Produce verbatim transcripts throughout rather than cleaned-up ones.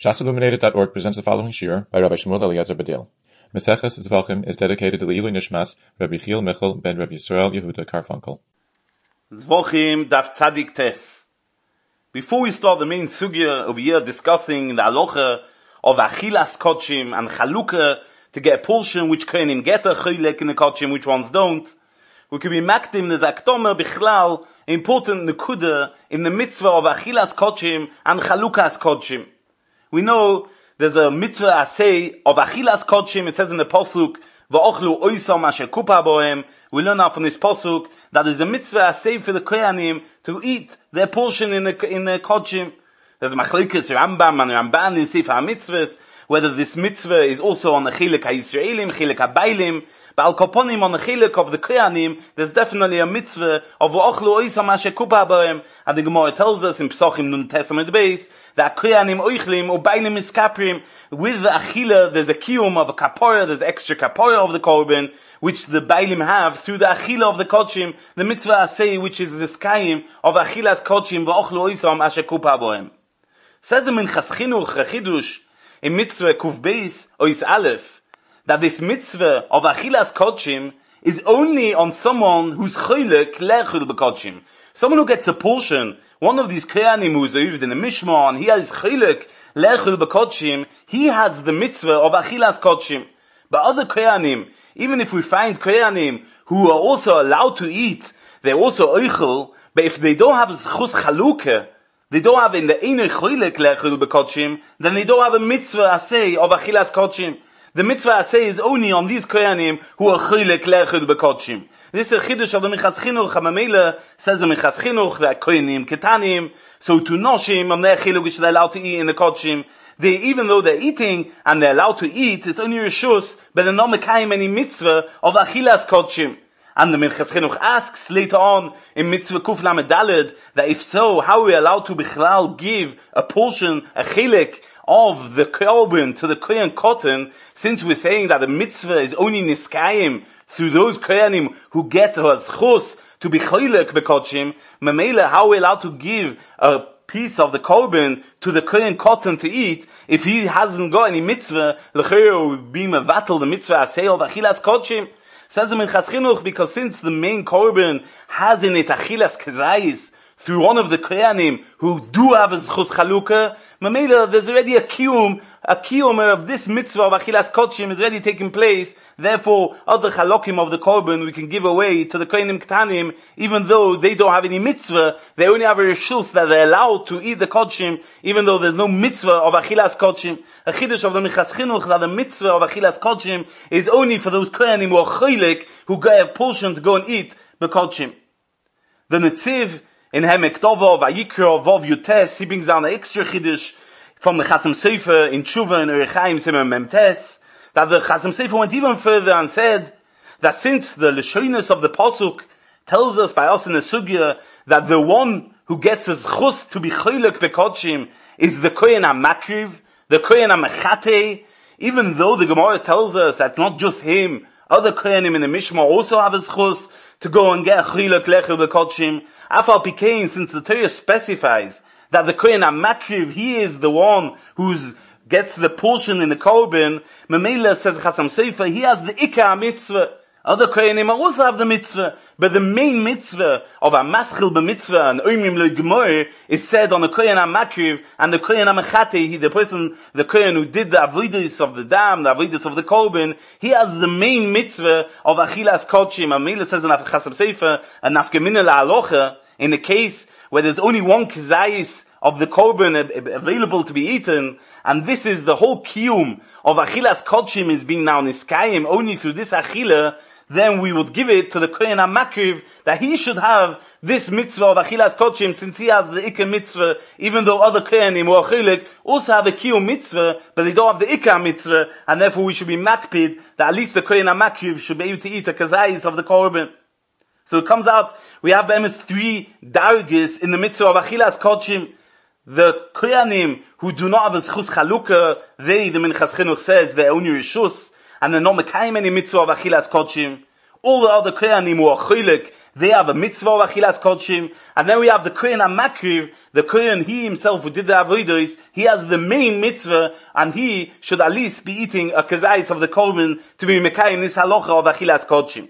Shas Illuminated dot org presents the following shir by Rabbi Shmuel Eliezer Badil. Meseches Zvachim is dedicated to the Ilui Nishmas Rabbi Chiel Michel ben Rabbi Yisrael Yehuda Karfunkel. Zvachim Daf Tzadik Tes. Before we start the main sugya over here discussing the halacha of Achilas Kodshim and Chalukah to get a portion which Kohanim get a chilek in the Kodshim, which ones don't, we could be makdim the Zaktomer Bichlal, important nekuda in the mitzvah of Achilas Kodshim and Chalukas Kodshim. We know there's a mitzvah asay of Achilas Kodshim. It says in the pasuk, "Va'ochlu oisam asher kupa bohem." We learn out from this pasuk that there's a mitzvah asay for the kohanim to eat their portion in the in the Kodshim. There's machlokes Rambam and Ramban in Sefer HaMitzvahs whether this mitzvah is also on the chilek HaYisraelim, chilek HaBailim. But al koponim on the chilek of the kohanim, there's definitely a mitzvah of va'ochlu oisam asher kupa bohem. And the Gemara tells us in Pesachim Nun Testament base that kohanim oichlim or bailim miskaprim. With the achila, there's a kiyum of a kapora, there's extra kapora of the korban, which the bailim have through the achila of the kodshim, the mitzvah asay, which is the skayim of achilas kodshim va'ochlu oisam asher kupa bohem. Says in Minchas Chinuch Chidush in mitzvah kuf beis ois aleph that this mitzvah of achilas kodshim is only on someone who's choylek lechul bekodshim. Someone who gets a portion. One of these kohanim who's in the Mishmar, and he has chilek lechul bekodshim, he has the mitzvah of achilas kodshim. But other kohanim, even if we find kohanim who are also allowed to eat, they're also oichel, but if they don't have zchus chalukah, they don't have in the einer chilek lechul bekodshim, then they don't have a mitzvah asay of achilas kodshim. The mitzvah asay is only on these kohanim who are chilek lechul bekodshim. This is a chiddush of the Minchas Chinuch. Hamamela says the Minchas Chinuch that kohanim ketanim, so to noshim on their chiluk which they're allowed to eat in the kodshim, they, even though they're eating and they're allowed to eat, it's only reshus, but they're not mekayim any mitzvah of achilas kodshim. And the Minchas Chinuch asks later on in mitzvah kuf lamed daled that if so, how are we allowed to bichlal give a portion, a chilek of the korban to the kohen cotton, since we're saying that the mitzvah is only niskayim through those kohanim who get a zchus to be choylek bekodshim, memela, how are we allowed to give a piece of the korban to the kohen cotton to eat if he hasn't got any mitzvah? L'chayr would be mevatel the mitzvah asay of achilas kodshim. Says the Minchas Chinuch, because since the main korban has in it achilas kezayis through one of the kohanim who do have a zchus chalukah, memela, there's already a kiyum, a kiyum of this mitzvah of achilas kodshim is already taking place. Therefore, other chalokim of the korban we can give away to the kohanim ketanim, even though they don't have any mitzvah. They only have a reshus that they're allowed to eat the kodshim, even though there's no mitzvah of achilas kodshim. A chiddush of the Minchas Chinuch that the mitzvah of achilas kodshim is only for those kohanim who are choylek, who get a portion to go and eat the kodshim. The Netziv in Hemek Tova, Vayikra, Vav Yutes, he brings down an extra chiddush from the Chasam Sofer in Tshuva and Erechaim Simon Memtes, that the Chasam Sofer went even further and said that since the Leshonis of the Pasuk tells us by us in the Sugya that the one who gets his chus to be choylek bekodshim is the Kohen HaMakriv, the Kohen HaMechatei, even though the Gemara tells us that not just him, other Kohanim in the Mishmar also have his chus to go and get choylek lechel bekodshim. Afal Pikein, since the Torah specifies that the Kohen HaMakriv, he is the one who's gets the portion in the korban, Memela says Chasam Sofer, he has the Ikar mitzvah. Other kohanim also have the mitzvah, but the main mitzvah of a maschil b'mitzvah and oimim lo gemor is said on the kohen HaMakriv and the kohen HaMechatei, the person, the kohen who did the avodas of the dam, the avodas of the korban, he has the main mitzvah of achilas kodshim. Memela says in Chasam Sofer, a nafkamina la'alocha, in a case where there's only one kezayis of the korban available to be eaten, and this is the whole kiyum of achilas kodshim is being now niskayim only through this achila, then we would give it to the kohen HaMakriv that he should have this mitzvah of achilas kodshim, since he has the ikar mitzvah, even though other kohanim or chilek also have a kiyum mitzvah, but they don't have the ikar mitzvah, and therefore we should be makpid that at least the kohen HaMakriv should be able to eat a kazayis of the korban. So it comes out, we have almost three dargis in the mitzvah of achilas kodshim. The kohanim who do not have a zchus chalukah, they, the Minchas Chinuch says, they're only reshus, and they're not mekayim any mitzvah of achilas kodshim. All the other kohanim who are choylek they have a mitzvah of achilas kodshim, and then we have the kohen HaMakriv, the kohen, he himself who did the avodos, he has the main mitzvah, and he should at least be eating a kazayis of the korban to be mekayim this halacha of achilas kodshim.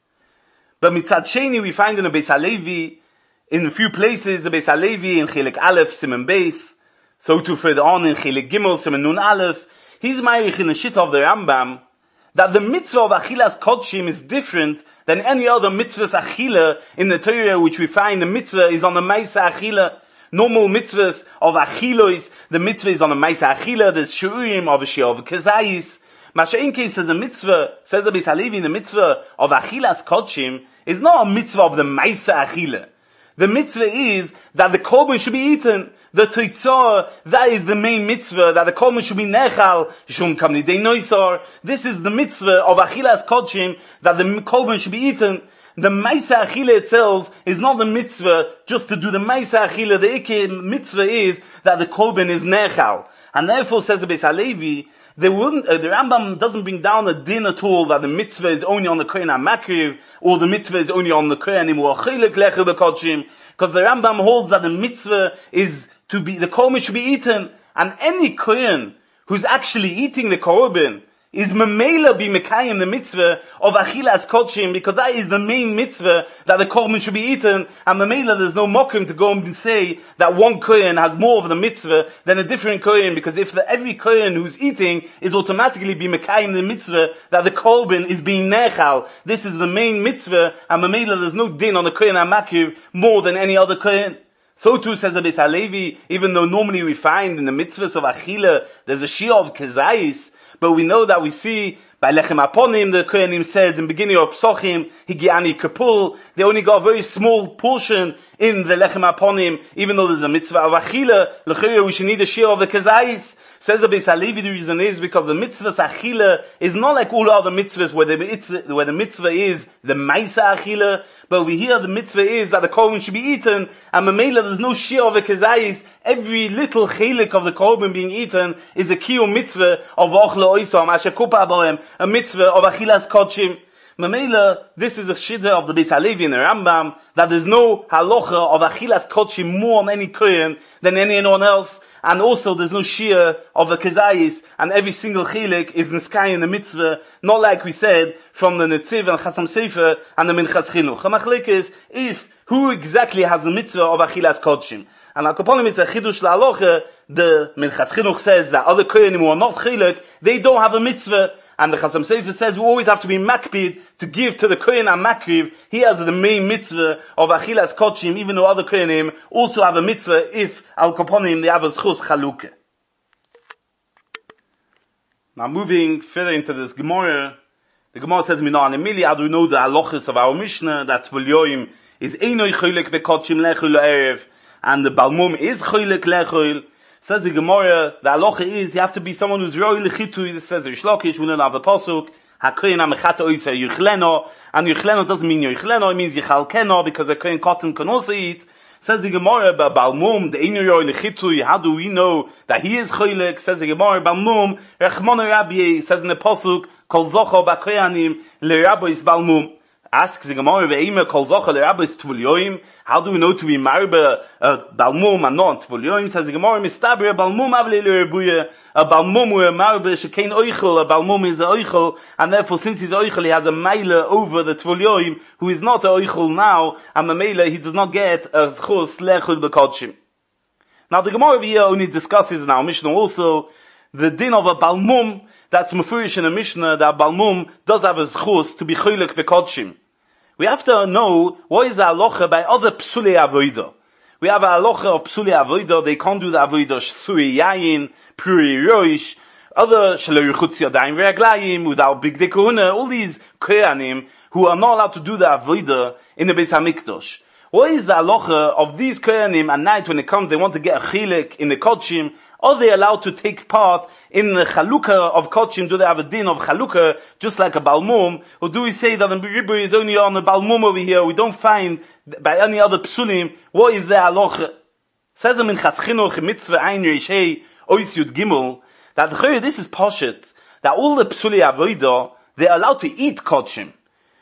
But mitzad sheni we find in the Beis HaLevi, in a few places, the Beis HaLevi, in Chilek Aleph, Siman Beis, so too further on in Chilek Gimel, Siman Nun Aleph, he's ma'arich in the shit of the Rambam, that the mitzvah of achilas kodshim is different than any other mitzvahs achila in the Torah, which we find the mitzvah is on the Maisa achila. Normal mitzvahs of achilos, the mitzvah is on the Maisa achila, there's shurim of a shir of kazayis. Masha'inke says a mitzvah, says the Beis HaLevi, the mitzvah of achilas kodshim is not a mitzvah of the Maisa achila. The mitzvah is that the korban should be eaten. The Teitzah, that is the main mitzvah, that the korban should be nechal, shum kam nidei noisar. This is the mitzvah of achilas kodshim, that the korban should be eaten. The Maisa Achila itself is not the mitzvah just to do the Maisa Achila. The Ikke mitzvah is that the korban is nechal. And therefore, says the Beis HaLevi, There wouldn't, uh, the Rambam doesn't bring down a din at all that the mitzvah is only on the kohen HaMakriv, or the mitzvah is only on the kohenim who are chilek lecher b'kodshim, because the Rambam holds that the mitzvah is to be, the korban should be eaten, and any kohen who's actually eating the korban is memela be mekayim the mitzvah of achilas kodshim, because that is the main mitzvah that the korban should be eaten, and memela there's no mokum to go and say that one kohen has more of the mitzvah than a different kohen, because if the, every kohen who's eating is automatically be mekayim the mitzvah that the korban is being nechal, this is the main mitzvah, and memela there's no din on the kohen HaMakriv more than any other kohen. So too says the Beis HaLevi, even though normally we find in the mitzvahs of achila there's a shia of kezayis, but we know that we see by Lechem Aponim, the Kohanim said in the beginning of Psochim, Higiani Kapul, they only got a very small portion in the Lechem Aponim, even though there's a mitzvah of Achila, L'chayr, we should need a share of the Kezayis. Says the Beis HaLevi, the reason is because the mitzvah Achila is not like all other mitzvahs where the mitzvah, where the mitzvah is the Maisa Achila, but over here the mitzvah is that the korban should be eaten, and Mamela there's no share of a Kezayis. Every little chelik of the korban being eaten is a kiyum mitzvah of ochle oisam, asher kupa abohem, a mitzvah of achilas kodshim. Mamela, this is a shidduch of the Beis HaLevi and the Rambam, that there's no halacha of achilas kodshim more on any kohen than anyone else, and also there's no shia of a kezayis, and every single chelik is niskay in the mitzvah, not like we said from the Netziv and Chasam Sefer and the Minchas Chinuch. Hamachlik is if who exactly has the mitzvah of achilas kodshim. And Al Kaponim is a chidush la'aloche, the Minchas Chinuch says that other kohenim who are not chilek, they don't have a mitzvah. And the Chasam Sefer says we always have to be makpid to give to the kohen HaMakriv. He has the main mitzvah of achilas kodshim, even though other kohenim also have a mitzvah if Al Kaponim they have a zchus chaluke. Now moving further into this Gemara, the Gemara says, "Mina anemili, how do we know the halachas of our Mishnah that Tvul is einoi chilek bekodshim lechul erev?" And the Balmum is choylek lechol. Says the Gemara, the halacha is, you have to be someone who's roi lechitui. This says Rish Lakish, we don't have the pasuk. HaKohen HaMechata oisa yuchleno. And yuchleno doesn't mean yuchleno, it means yichalkeno, because a Kohen cotton can also eat. Says the Gemara, but Balmum, the inu roi lechitui, how do we know that he is choylek? Says the Gemara, Balmum, Rechmono Rabbi, says in the pasuk, Kol zocho ba'koyanim, le Rabbi is Balmum. Asks the Gemara, "Ve'ima kol zochel rabbis tvul yoim." How do we know to be married a balmum and not tvul yoim? Says the Gemara, "Mistaber balmum avle lerebuye." A balmum who a married shekein oichel. A balmum is a oichel, and therefore, since he's oichel, he has a meila over the tvul yoim, who is not a oichel now, and the meila he does not get a zchus lechul bekodshim. Now the Gemara here only discusses in our Mishnah also the din of a balmum. That's mefurish in a Mishnah that balmum does have a zchus to be choylek bekodshim. We have to know what is the halacha by other psulei avodah. We have a halacha of psulei avodah. They can't do the avodah shui yayin, pruri roish, other shelo yichutz yadayim v'raglayim without big dekuna. All these kohanim who are not allowed to do the avodah in the Beis Hamikdash. What is the halacha of these kohanim at night when it comes? They want to get a chilek in the kodshim. Are they allowed to take part in the chalukah of kodshim? Do they have a din of chalukah, just like a balmum? Or do we say that the ribur is only on the balmum over here? We don't find by any other psulim, what is the halacha? Says them in Minchas Chinuch, mitzvah ein reishei, ois yud gimel, that this is poshet, that all the psuli avodah, they're allowed to eat kodshim.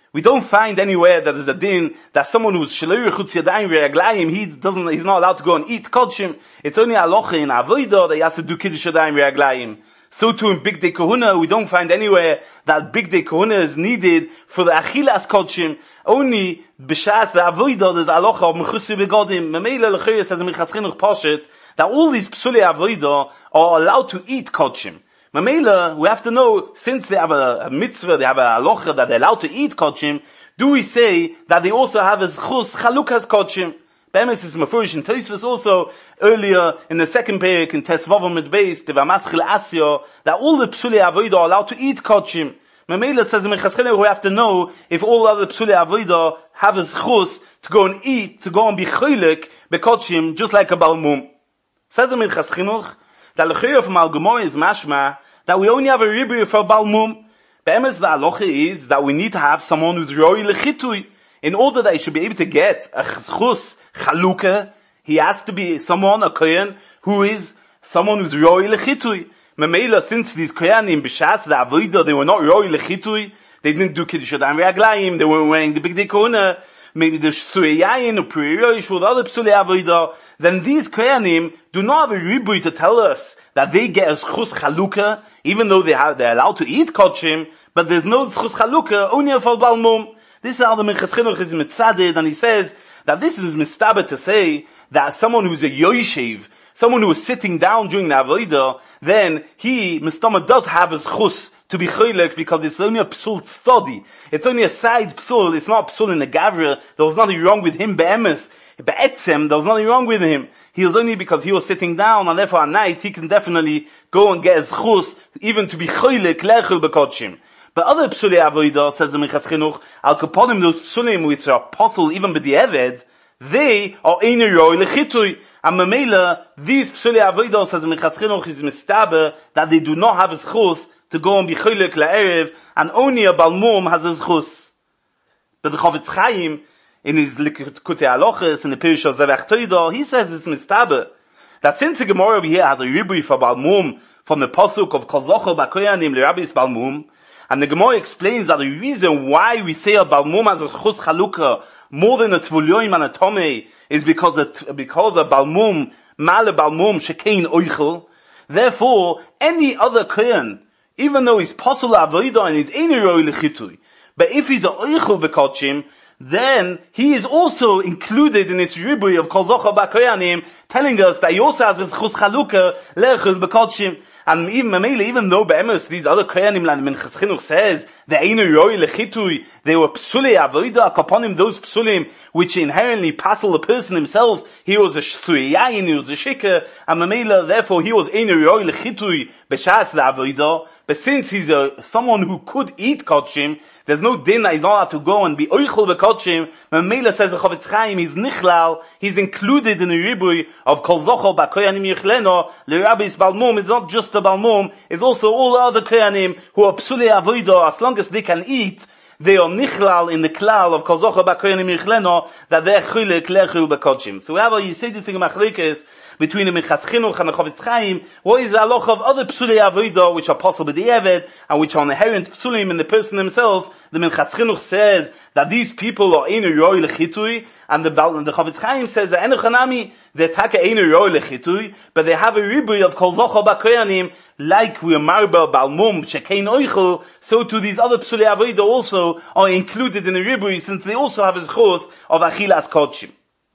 We don't find anywhere that there's a din that someone who's shleir chutz yadayim v'raglayim, he doesn't, he's not allowed to go and eat kodshim. It's only halacha in avodah that he has to do kiddush yadayim v'raglayim. So too in Big Day Kahuna, we don't find anywhere that Big Day Kahuna is needed for the achilas kodshim. Only b'shas the avodah there's halacha of mechusri begodim. Memela l'chayr says in Minchas Chinuch Poshet that all these psuli avodah are allowed to eat kodshim. Mamela, we have to know, since they have a, a mitzvah, they have a halacha that they're allowed to eat kodshim, do we say that they also have a zchus chalukas kodshim? Be'emes is mafurish in Tosfos also, earlier in the second period in Tesvavam mit Beis, the Vamaschil Asya, that all the psuli avodah are allowed to eat kodshim. Mamela says in Minchas Chinuch we have to know if all other psuli avodah have a zchus to go and eat, to go and be choylek bekodshim, just like a balmum. Says in Minchas Chinuch, the halacha from Al Gemara is mashma that we only have a ribui for balmum. Be'emes the halacha is that we need to have someone who's roi lechitui. In order that he should be able to get a chus chaluka, he has to be someone, a kohen, who is someone who's roi lechitui. Memela, since these kohanim b'shas the avodah, they were not roi lechitui, they didn't do kiddush yadayim v'raglayim, they weren't wearing the big day kohuna, maybe the suyayin or priyosh with other psuli avodah, then these kohanim do not have a ribui to tell us that they get a zchus chaluka, even though they have, they're allowed to eat kodshim, but there's no zchus chaluka, only for balmum. This is how the Minchas Chinuch is mitzaded, and he says that this is mistaber to say that someone who's a yoshev, someone who is sitting down during the avodah, then he, mistama, does have a zchus to be choylek, because it's only a psul study. It's only a side psul, it's not a psul in the gavra. There was nothing wrong with him, be'emes. Be'etzem, there was nothing wrong with him. He was only because he was sitting down, and therefore at night he can definitely go and get his chus, even to be choylek, lechel bekodshim. But other psuli avodah, says the Minchas Chinuch, al kaponim, those psulim which are possible even b'di'eved, they are einu roi lechitui. And memela, these psuli avodah, says the Minchas Chinuch, is mistaber that they do not have his chus to go and be choylek la'erev, and only a balmum has his chus. But the Chavetz Chaim, in his Likutei Halachos, in the Pirush of Zevach Toida, he says it's mistaber that since the Gemara over here has a ribui for balmum from the pasuk of Kol Zochor B'Koyanim L'Rabbis Balmum, and the Gemara explains that the reason why we say a balmum has a chus chaluka more than a tvulyoim and a tomei is because a, because a balmum, male balmum shekein oichel. Therefore, any other kohen, even though he's pasul avodah and he's einu roi lechitui, but if he's a oichel bekodshim, then he is also included in this ribui of Kol Zochor B'Koyanim, telling us that he also has his chus chaluka lechel bekodshim. And even, even though be'emes, these other kohanim, like Minchas Chinuch says, they einu roi lechitui, they were psuli avodah kaponim, those psulim which inherently passel the person himself. He was a suyayin, he was a shikah, and memela, therefore he was einu roi lechitui b'shas the avodah. But since he's a, someone who could eat kodshim, there's no din that he's not allowed to go and be oichel bekodshim. Memela, says the Chavetz Chaim, he's nichlal, he's included in the ribui of Kol Zochor B'Koyanim Yichleno L'Rabbis Balmum. It's not just the balmum, it's also all the other kohanim who are psuli avodah. As long as they can eat, they are nichlal in the klal of Kol Zochor B'Koyanim Yichleno, that they're choylek lechel bekodshim. So we have a Yisei thing machlekes between the Minchas Chinuch and the Chavetz Chaim. What is the halacha of other psuli avodah which are possible b'di'eved and which are inherent psulim in the person himself? The Minchas Chinuch says that these people are einu roi lechitui, and the, the Chavetz Chaim says that enu chanami, they're taka einu roi lechitui, but they have a ribui of Kol Zochor B'Koyanim, like we are marba balmum shekein oichel, so to these other psuli avodah also are included in the ribui, since they also have a chos of achilas kodshim.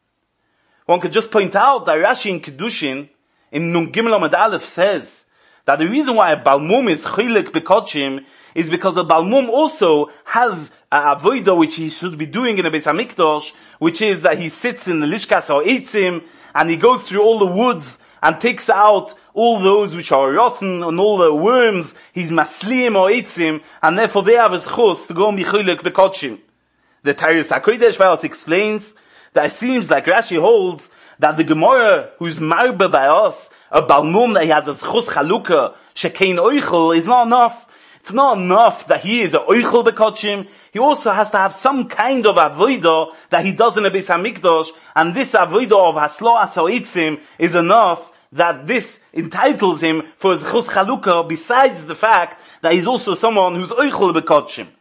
One could just point out that Rashi in Kedushin, in Nun Gimel Amud Aleph, says that the reason why a balmum is choylek bekodshim is because a balmum also has a avodah which he should be doing in the Beis Hamikdash, which is that he sits in the Lishkas or Eitzim, and he goes through all the woods and takes out all those which are rotten and all the worms. He's masliim or Eitzim, and therefore they have his chus to go and be choylek bekodshim. The Tyrus HaKodesh explains that it seems like Rashi holds that the Gemara, who's marba by us, a balmum that he has a chus chaluka, shekein oichel, is not enough. It's not enough that he is a oichel bekodshim. He also has to have some kind of avodah that he does in the Beis Hamikdash, and this avodah of haslo asoitzim is enough that this entitles him for his chus chaluka, besides the fact that he's also someone who's oichel bekodshim.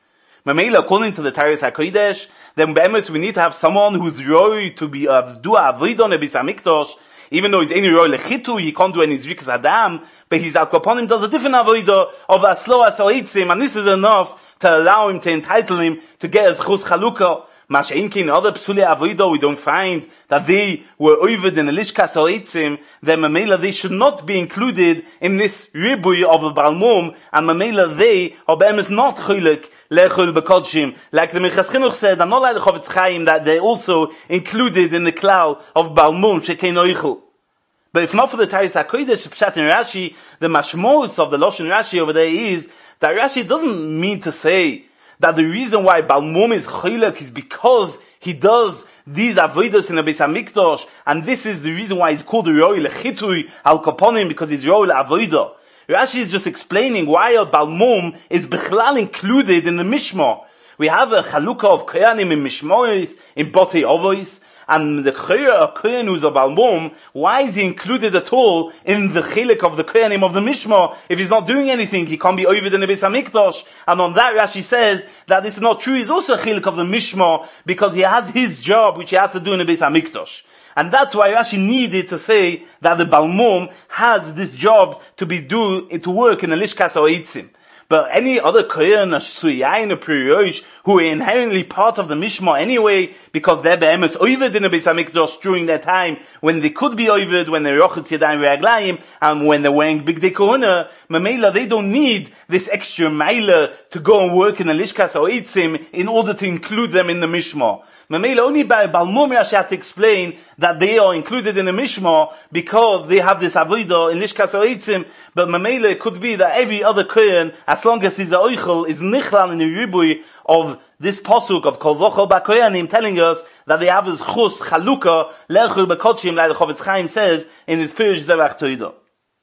Mamela, according to the Taris HaKodesh, then be'emes we need to have someone who's roy to be uh, do a avodah in Beis Hamikdash, even though he's any roy lechitu, he can't do any zrikas adam, but his alkoponim does a different avodah of aslo asoitzim, and this is enough to allow him, to entitle him to get his chus chalukah. Masha'inkin, other psuli avodah, we don't find that they were oived in the lishkas oitzim, then mamela they should not be included in this ribui of a balmum, and mamela they are be'emes not chilek lechol bekodshim, like the Minchas Chinuch said, and not like the Chofetz Chaim, that they also included in the klal of balmum shekein oichel. But if not for the Taris HaKodesh, Pshat in Rashi, the mashmos of the Lashon Rashi over there is that Rashi doesn't mean to say that the reason why balmum is chilek is because he does these avodas in the Beis Hamikdash, and this is the reason why he's called the Roi Lechitui Al Kaponim, because he's Roi Le'avodah. Rashi is just explaining why a balmum is bichlal included in the Mishmah. We have a chalukah of koyanim in Mishmoris, in Botei Ovois, and the koyan who's a balmum, why is he included at all in the chilek of the koyanim of the Mishmah? If he's not doing anything, he can't be oived in the Beis Hamikdash. And on that Rashi says that this is not true. He's also a chilek of the Mishmah because he has his job which he has to do in the Beis Hamikdash. And that's why Rashi needed to say that the balmum has this job to be do to work in the lishkas oitzim. But any other kohen, a suyayin, a priyosh, who are inherently part of the Mishmah anyway, because they're be'emes oived in the Beis Hamikdash during their time, when they could be oived, when they're rochitz yadayim re'aglayim, and when they're wearing big dekona, mamela, they don't need this extra maila to go and work in the lishkas oitzim in order to include them in the Mishmah. Mamela, only by balmum Rashi had to explain that they are included in the Mishmah because they have this avodah in lishkas oitzim, but mamela, it could be that every other kohen, as long as he's a oichel, is nichlal in the ribui of this pasuk of kol zochel ba'koyanim, telling us that they have his chus chalukah lechul bekodshim, like the Chofetz Chaim says in his Pirush Zevach Toida.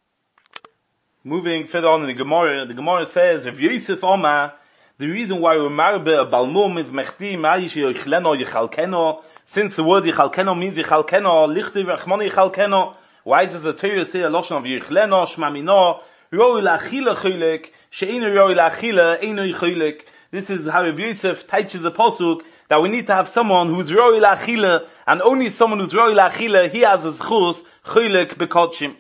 Moving further on in the Gemara, the Gemara says, Rav Yosef Omar, the reason why we're marbe a balmum is mechti ma'ish yichleno yichalkeno, since the word yichalkeno means yichalkeno, lichti v'achmoni yichalkeno. Why does the Torah say a lotion of yichleno, shmamino, roi la'achila chilek, she'inu roi la'achila, einu chilek. This is how Rav Yosef teaches the pasuk that we need to have someone who's roi la'achila, and only someone who's roi la'achila, he has a zchus chilek bekodshim.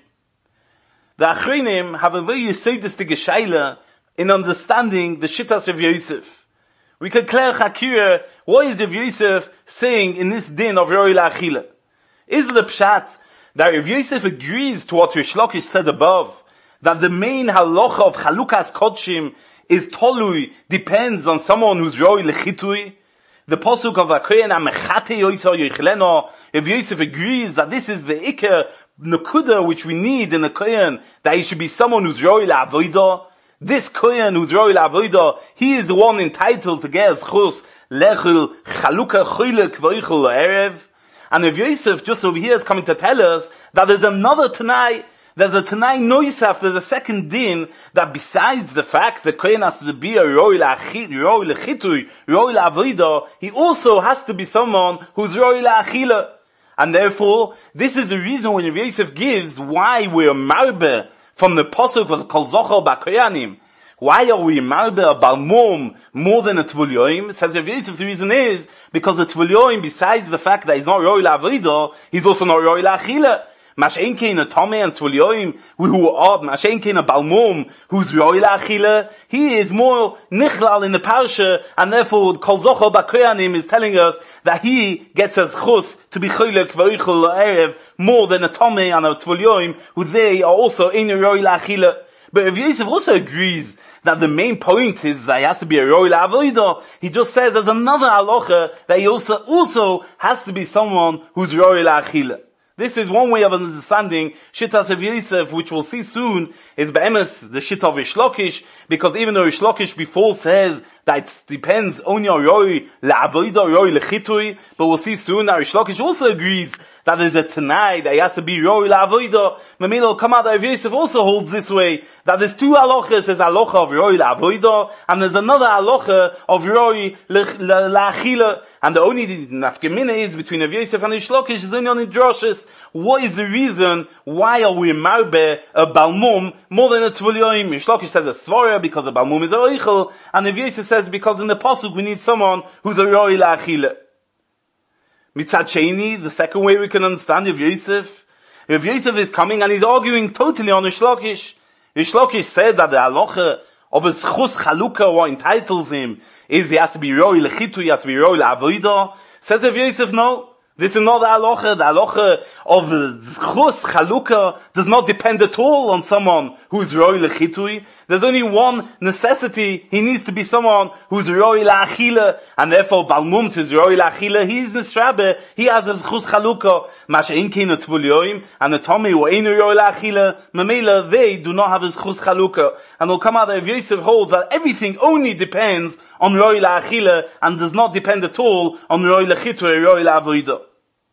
The Achronim have a very yesodistic shaila in understanding the shittas of Yosef. We could clear Chakira, what is Rav Yosef saying in this din of Roi La'achila? Is the pshat that Rav Yosef agrees to what Rish Lakish said above, that the main halacha of Chalukas Kodshim is tolui, depends on someone who's Roi Lechitui? The pasuk of Akoyen Amechate Yoisa Yichleno, Rav Yosef agrees that this is the Iker Nakuda which we need in a Kohen, that he should be someone who's Roi La'avodah. This kohen who's Roi La'avodah, he is the one entitled to get his chus lechul chalukah chilek v'oichel la'erev. And Rav Yosef just over here is coming to tell us that there's another Tanai, there's a Tanai Noisaf, there's a second din, that besides the fact that kohen has to be a Roi Lechitui, Roi La'avodah, he also has to be someone who's Roi La'achila. And therefore, this is the reason when Rav Yosef gives why we're marbe from the pasuk of kol zochel ba'koyanim. Why are we marbe a balmum more than a tvul Says Rav Yosef, the reason is because a tvul besides the fact that he's not roi la'avodah, he's also not roi la'achila. Mash'enkein a tomei and tvul who are mash'enkein a balmum who's roi la'achila, he is more nichlal in the parsha, and therefore kol zochel ba'koyanim is telling us that he gets as chus to be chilek v'oichel la'erev more than a tomei and a tvul who they are also in roi la'achila. But Rav Yosef also agrees that the main point is that he has to be a roi la'avodah. He just says there's another halacha that he also also has to be someone who's roi la'achila. This is one way of understanding Shittas of Yosef, which we'll see soon, is be'emes the Shittah of Rish Lakish, because even though Rish Lakish before says that it depends only on Roi La'avodah, Roi Lechitui, but we'll see soon that Rish Lakish also agrees that there's a Tanai, that he has to be Roi La'avodah. Mamela will come out that Rav Yosef also holds this way, that there's two halachas, there's halacha of Roi La'avodah, and there's another halacha of Roi La'achila, and the only nafkamina is between Rav Yosef and Rish Lakish is only on the droshes. what is the reason, why are we marbe a balmum more than a tvulyoim? Rish Lakish says a svara because a balmum is a oichel, and Rav Yosef says because in the pasuk we need someone who's a roi la'achile. Mitzad Sheni, the second way we can understand Rav Yosef, Rav Yosef is coming and he's arguing totally on Rish Lakish. Rish Lakish said that the halacha of a schus chalukah, what entitles him, is he has to be roi lechitu, he has to be roi la'avoida. Says Rav Yosef, no. This is not the halacha. The halacha of zchus chalukah does not depend at all on someone who's roi lechitui. There's only one necessity. He needs to be someone who's roi la'achila, and therefore balmum says roi la'achila. He's nisrabe. He has a zchus chalukah. Masha'in kein tvulyoim and the tomei who ain't roi la'achila. Mamela, they do not have a zchus chalukah, and will come out of Yosef holds that everything only depends on roi la'achila and does not depend at all on roi lechitui, roi la'avoida.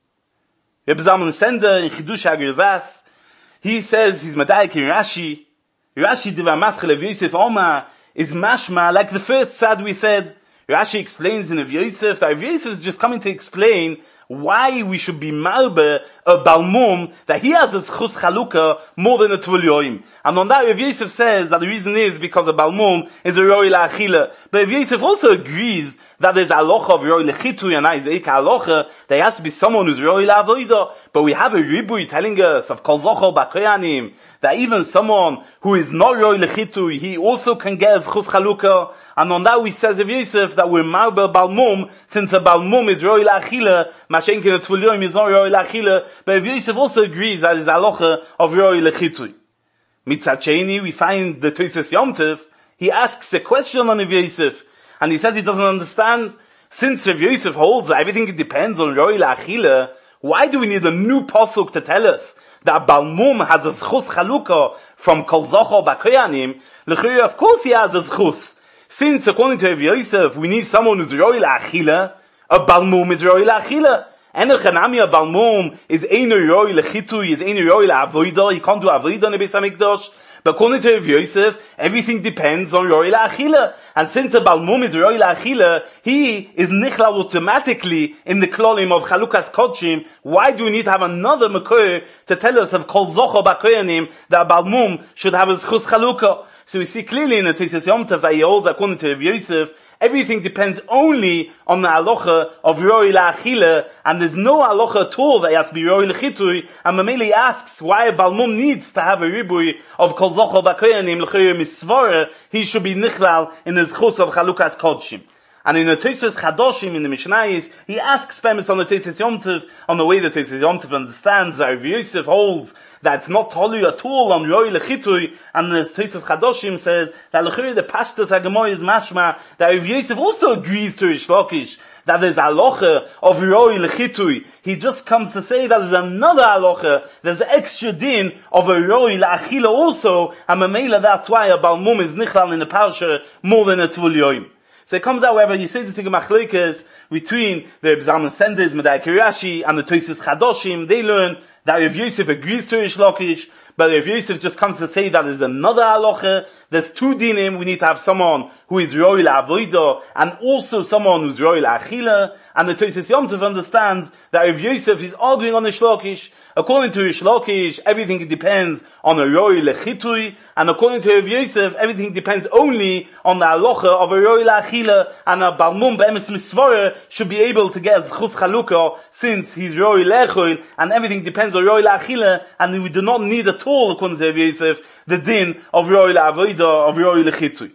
Reb Zalman Sender in Chidush HaGerzas, he says he's Madaik in Rashi. Rashi Diva Maschel of Yosef Oma is mashma, like the first sad we said. Rashi explains in Rav Yosef that Rav Yosef is just coming to explain why we should be malbe a balmum, that he has a zchus chalukah more than a tvulyoim. And on that Rav Yosef says that the reason is because a balmum is a roi la'achila. But Rav Yosef also agrees that there's alocha of roi lechitui and Isaac alocha, there has to be someone who's roi la'avoida. But we have a ribui telling us of kol zochor b'koyanim, that even someone who is not roi lechitui, he also can get a zchus chalukah. And on that we says of Yosef that we're marbe balmum, since a balmum is roi la'achila, mashenkin a tvulyoim is not roi la'achila. But Yosef also agrees that is alocha of roi lechitui. Mitzad Sheni, we find the Tosfos Yom Tov, he asks a question on Rav Yosef, and he says he doesn't understand. Since Rav Yosef holds that everything depends on roi la'achila, why do we need a new pasuk to tell us that balmum has a zchus chalukah from kol zochor b'koyanim? L'chuyah, of course he has a zchus. Since according to Rav Yosef, we need someone who's roi la'achila, a balmum is roi la'achila. And a chanami a balmum is einu roi lechitui, is einu roi la'avoida, he can't do avoida in the Beis HaMikdash. But according to Rav Yosef, everything depends on roi la'achila. And since a balmum is roi la'achila, he is nichlal automatically in the klolim of chalukas kodshim. Why do we need to have another makor to tell us of kol zochor b'koyanim that a balmum should have a zchus chalukah? So we see clearly in the Tosfos Yom Tov that he holds, according to Rav Yosef, everything depends only on the halacha of roi la'achila, and there's no halacha at all that he has to be roi lechitui. And Mameli asks why a balmum needs to have a ribui of kol zochor b'koyanim l'chayir misvara. He should be nichlal in the zchus of chalukas kodshim. And in the Tosfos Chadoshim, in the Mishnayos, he asks premise on the Tosfos Yom Tov, on the way the Tosfos Yom Tov understands that Rav Yosef holds that it's not tolu at all on roi lechitui, and the Tosfos Chadoshim says that l'chayir the pashtus hagemor is mashma that Rav Yosef also agrees to Rish Lakish that there's halacha of roi lechitui. He just comes to say that there's another halacha, there's extra din of a roi la'achila also, and mamela that's why a balmum is nichlal in the parsha more than a tvulyoim. So it comes out, however, you say the Sigma Machlekes between the Reb Zalman Sender's Madaik Rashi and the Tosfos Chadoshim. They learn that Rav Yosef agrees to Rish Lakish, but Rav Yosef just comes to say that there's another halacha. There's two dinim. We need to have someone who is roi la'avoida and also someone who's roi la'achila. And the Tosfos Yom Tov understands that Rav Yosef is arguing on Rish Lakish. According to Rish Lakish, everything depends on a roi lechitui, and according to Rav Yosef, everything depends only on the halacha of a roi la'achila, and a balmum be'emes misvara should be able to get a zchus chalukah since he's roi lechol, and everything depends on roi la'achila, and we do not need at all, according to Rav Yosef, the din of roi la'avoida, of roi lechitui.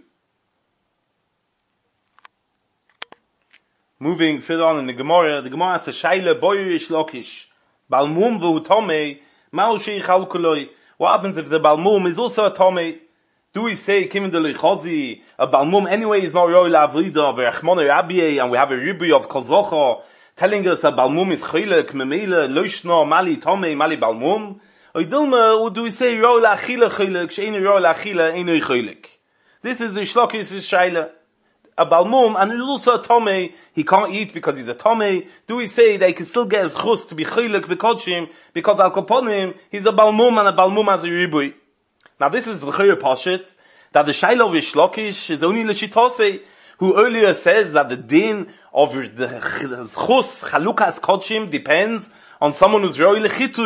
Moving further on in the Gemara, the Gemara says, Shaila boy Rish Lakish. Balmum v'hu tomei, ma'u she'ichal kuloi. What happens if the balmum is also a tomei? Do we say, Kim de Lichozi, a balmum anyway is not roi la'avoida, v'rachmone rabbiye, and we have a ribui of kol zochor, telling us a balmum is chilek, memele, loishno, mali tomei, mali balmum? Or do we say, roi la'achila chilek, she'enu roi la'achila, enu chilek? This is the Shlokis' shaila. A balmum, and he's also a tomei, he can't eat because he's a tomei. Do we say that he can still get his chus to be chilek b'kodshim, because al koponim, he's a balmum, and a balmum has a ribui? Now this is the l'chayir pashit, that the shaila of Rish Lakish is only l'shitosei, who earlier says that the din of the chus, chalukas kodshim, depends on someone who's roi lechitui.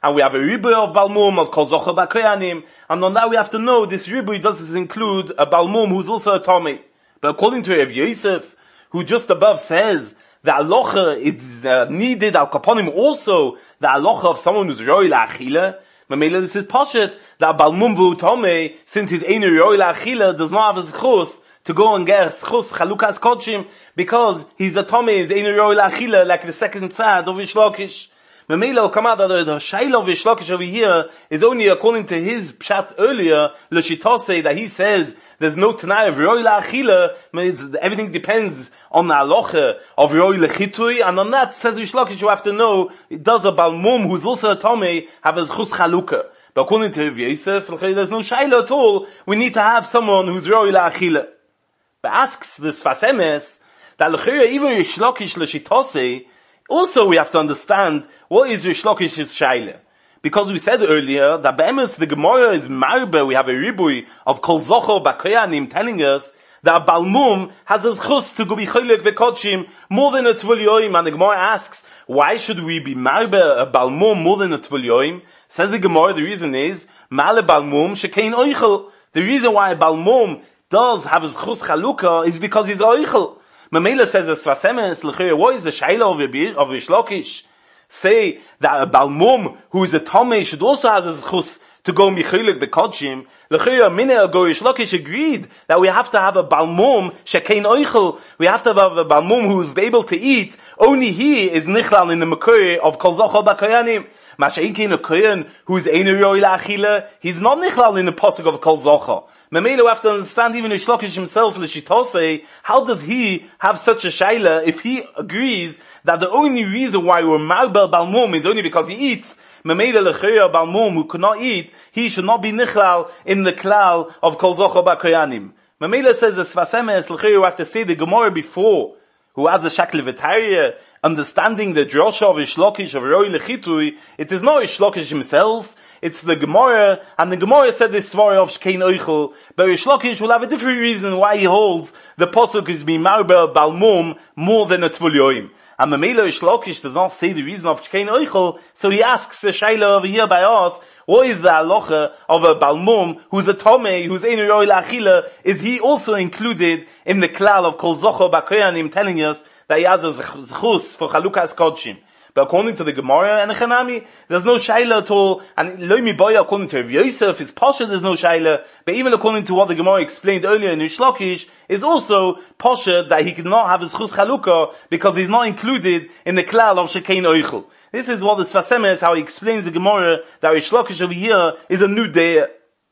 and we have a ribui of balmum of kol zocher b'koyanim, and on that we have to know this ribui doesn't include a balmum who's also a tomei. But according to Rav Yosef, who just above says the alocha is uh, needed al kaponim also the alocha of someone who's roi la'achila, Mamela this is poshet that balmum v'u tomei, since his einu roi la'achila, does not have a zchus to go and get schus chalukas kodshim, because he's a tomei, his einu roi la'achila, like the second tzad of Rish Lakish. Mamela will come out that the shaila of Rish Lakish over here is only according to his pshat earlier, l'shitose, that he says there's no tanai of roi la'achila, everything depends on the halacha of roi lechitui, and on that, says Rish Lakish, you have to know, it does a balmum, who's also a tomei, have a zchus chaluka. But according to Rav Yosef, there's no shaila at all, we need to have someone who's roi la'achila. But asks the Sfas Emes, that l'chira, even Rish Lakish l'shitose, also we have to understand what is Rish Lakish's shaila. Because we said earlier that be'emes the Gemara is marbe, we have a ribui of kol zocher b'koyanim telling us that balmum has a zchus to go be choylek v'kodshim more than a tvul yoim, and the Gemara asks, why should we be marbe a balmum more than a tvul yoim? Says the Gemara, the reason is male balmum shekein oichel. The reason why a balmum does have a zchus chaluka is because he's oichel. Mamela says as Sfas Emes, l'chira, what is the shaila of Rish Lakish? Say that a balmum who is a tomei should also have a zchus to go michilik bekodshim. L'chira, a minute ago Rish Lakish agreed that we have to have a balmum shekein oichel. We have to have a balmum who is able to eat. Only he is nichlal in the makuri of kol zocher b'koyanim. Masha'inkein a koyan who is einu roi la'achila, he's not nichlal in the pasuk of kol zocher. Mamela, we have to understand even Rish Lakish himself, l'shitose, how does he have such a shaila if he agrees that the only reason why we're marbel balmum is only because he eats? Mamela l'chira balmum who could not eat, he should not be nichlal in the klal of kol zocher b'koyanim. Mamela says as Sfas Emes, l'chira, we have to say the Gemara before, who has a shakli v'tariyah, understanding the drosha of Rish Lakish of roi lechitui, it is not Rish Lakish himself, it's the Gemara, and the Gemara said this svara of Shkein Oichel, but Rish Lakish will have a different reason why he holds the pasuk is being marbe balmum more than a tvul yoim. And Mamela Rish Lakish does not say the reason of Shkein Oichel, so he asks the shaila over here by us, what is the halacha of a balmum who's a tomei, who's einu roi la'achila? Is he also included in the klal of kol zocher b'koyanim, telling us that he has a zchus for chalukas kodshim? But according to the Gemara and the Chanami, there's no shaila at all. And loimi boya, according to Rav Yosef, it's posher, there's no shaila. But even according to what the Gemara explained earlier in Rish Lakish, is also posher that he cannot have his chus chalukah because he's not included in the klal of shekein oichel. This is what the Sfas Emes, how he explains the Gemara, that Rish Lakish over here is a new day.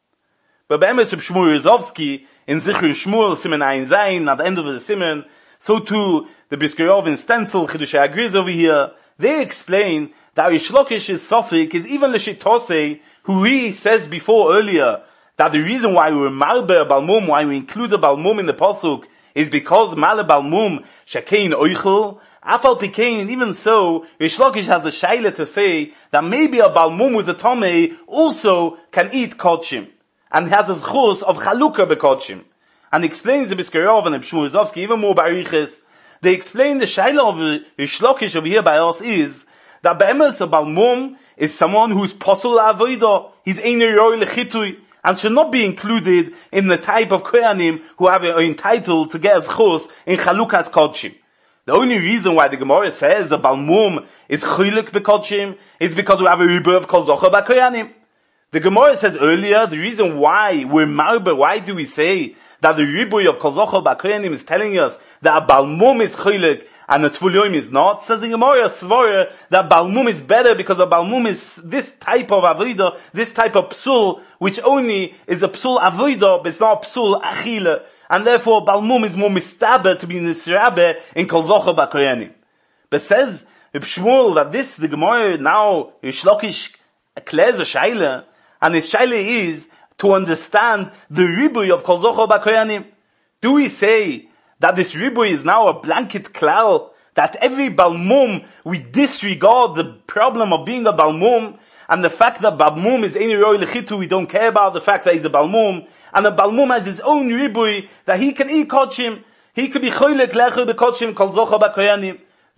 But be'emes Reb Shmuel Rozovsky, in Zichron Shmuel, Simen Ein Zayin, at the end of the Simen, so too, the Brisker Rov in Stencil, Chidushei Agriz over here, they explain that Rish Lakish's suffix is even l'shitose, who he says before earlier, that the reason why we're marbe balmum, why we include a balmum in the pasuk, is because male balmum shekein oichel. Afal pikein, even so, Rish Lakish has a shaila to say that maybe a balmum with a tomei also can eat kodshim, and has a zchus of chalukah bekodshim. And explains the Brisker Rov and Shmuel Rozovsky even more bariches. They explain the shaila of Rish Lakish over here by us is that be'emes a balmum is someone who's posel avodah, he's einu roi lechitui, and should not be included in the type of koyanim who have are entitled to get a zchus in chalukas kodshim. The only reason why the Gemara says a balmum is choylek bekodshim is because we have a ribur of kol zocher b'koyanim. The Gemara says earlier, the reason why we're marbe, why do we say that the ribui of kol zocher b'koyanim is telling us that a balmum is choylek and a tvul yoim is not? Says the Gemara, svara, that balmum is better because a balmum is this type of avodah, this type of psul, which only is a psul avodah, but it's not a psul achila. And therefore, balmum is more mistaber to be nisrabe in kol zocher b'koyanim. But says Reb Shmuel that this, the Gemara now, Rish Lakish declares a shaila, and his shaila is to understand the ribui of kol zocher b'koyanim. Do we say that this ribui is now a blanket klal, that every balmum, we disregard the problem of being a balmum, and the fact that balmum is einu roi lechitu, we don't care about the fact that he's a balmum, and the balmum has his own ribui, that he can eat kodshim, he could be choylek lechu bekodshim kol zocher b'koyanim.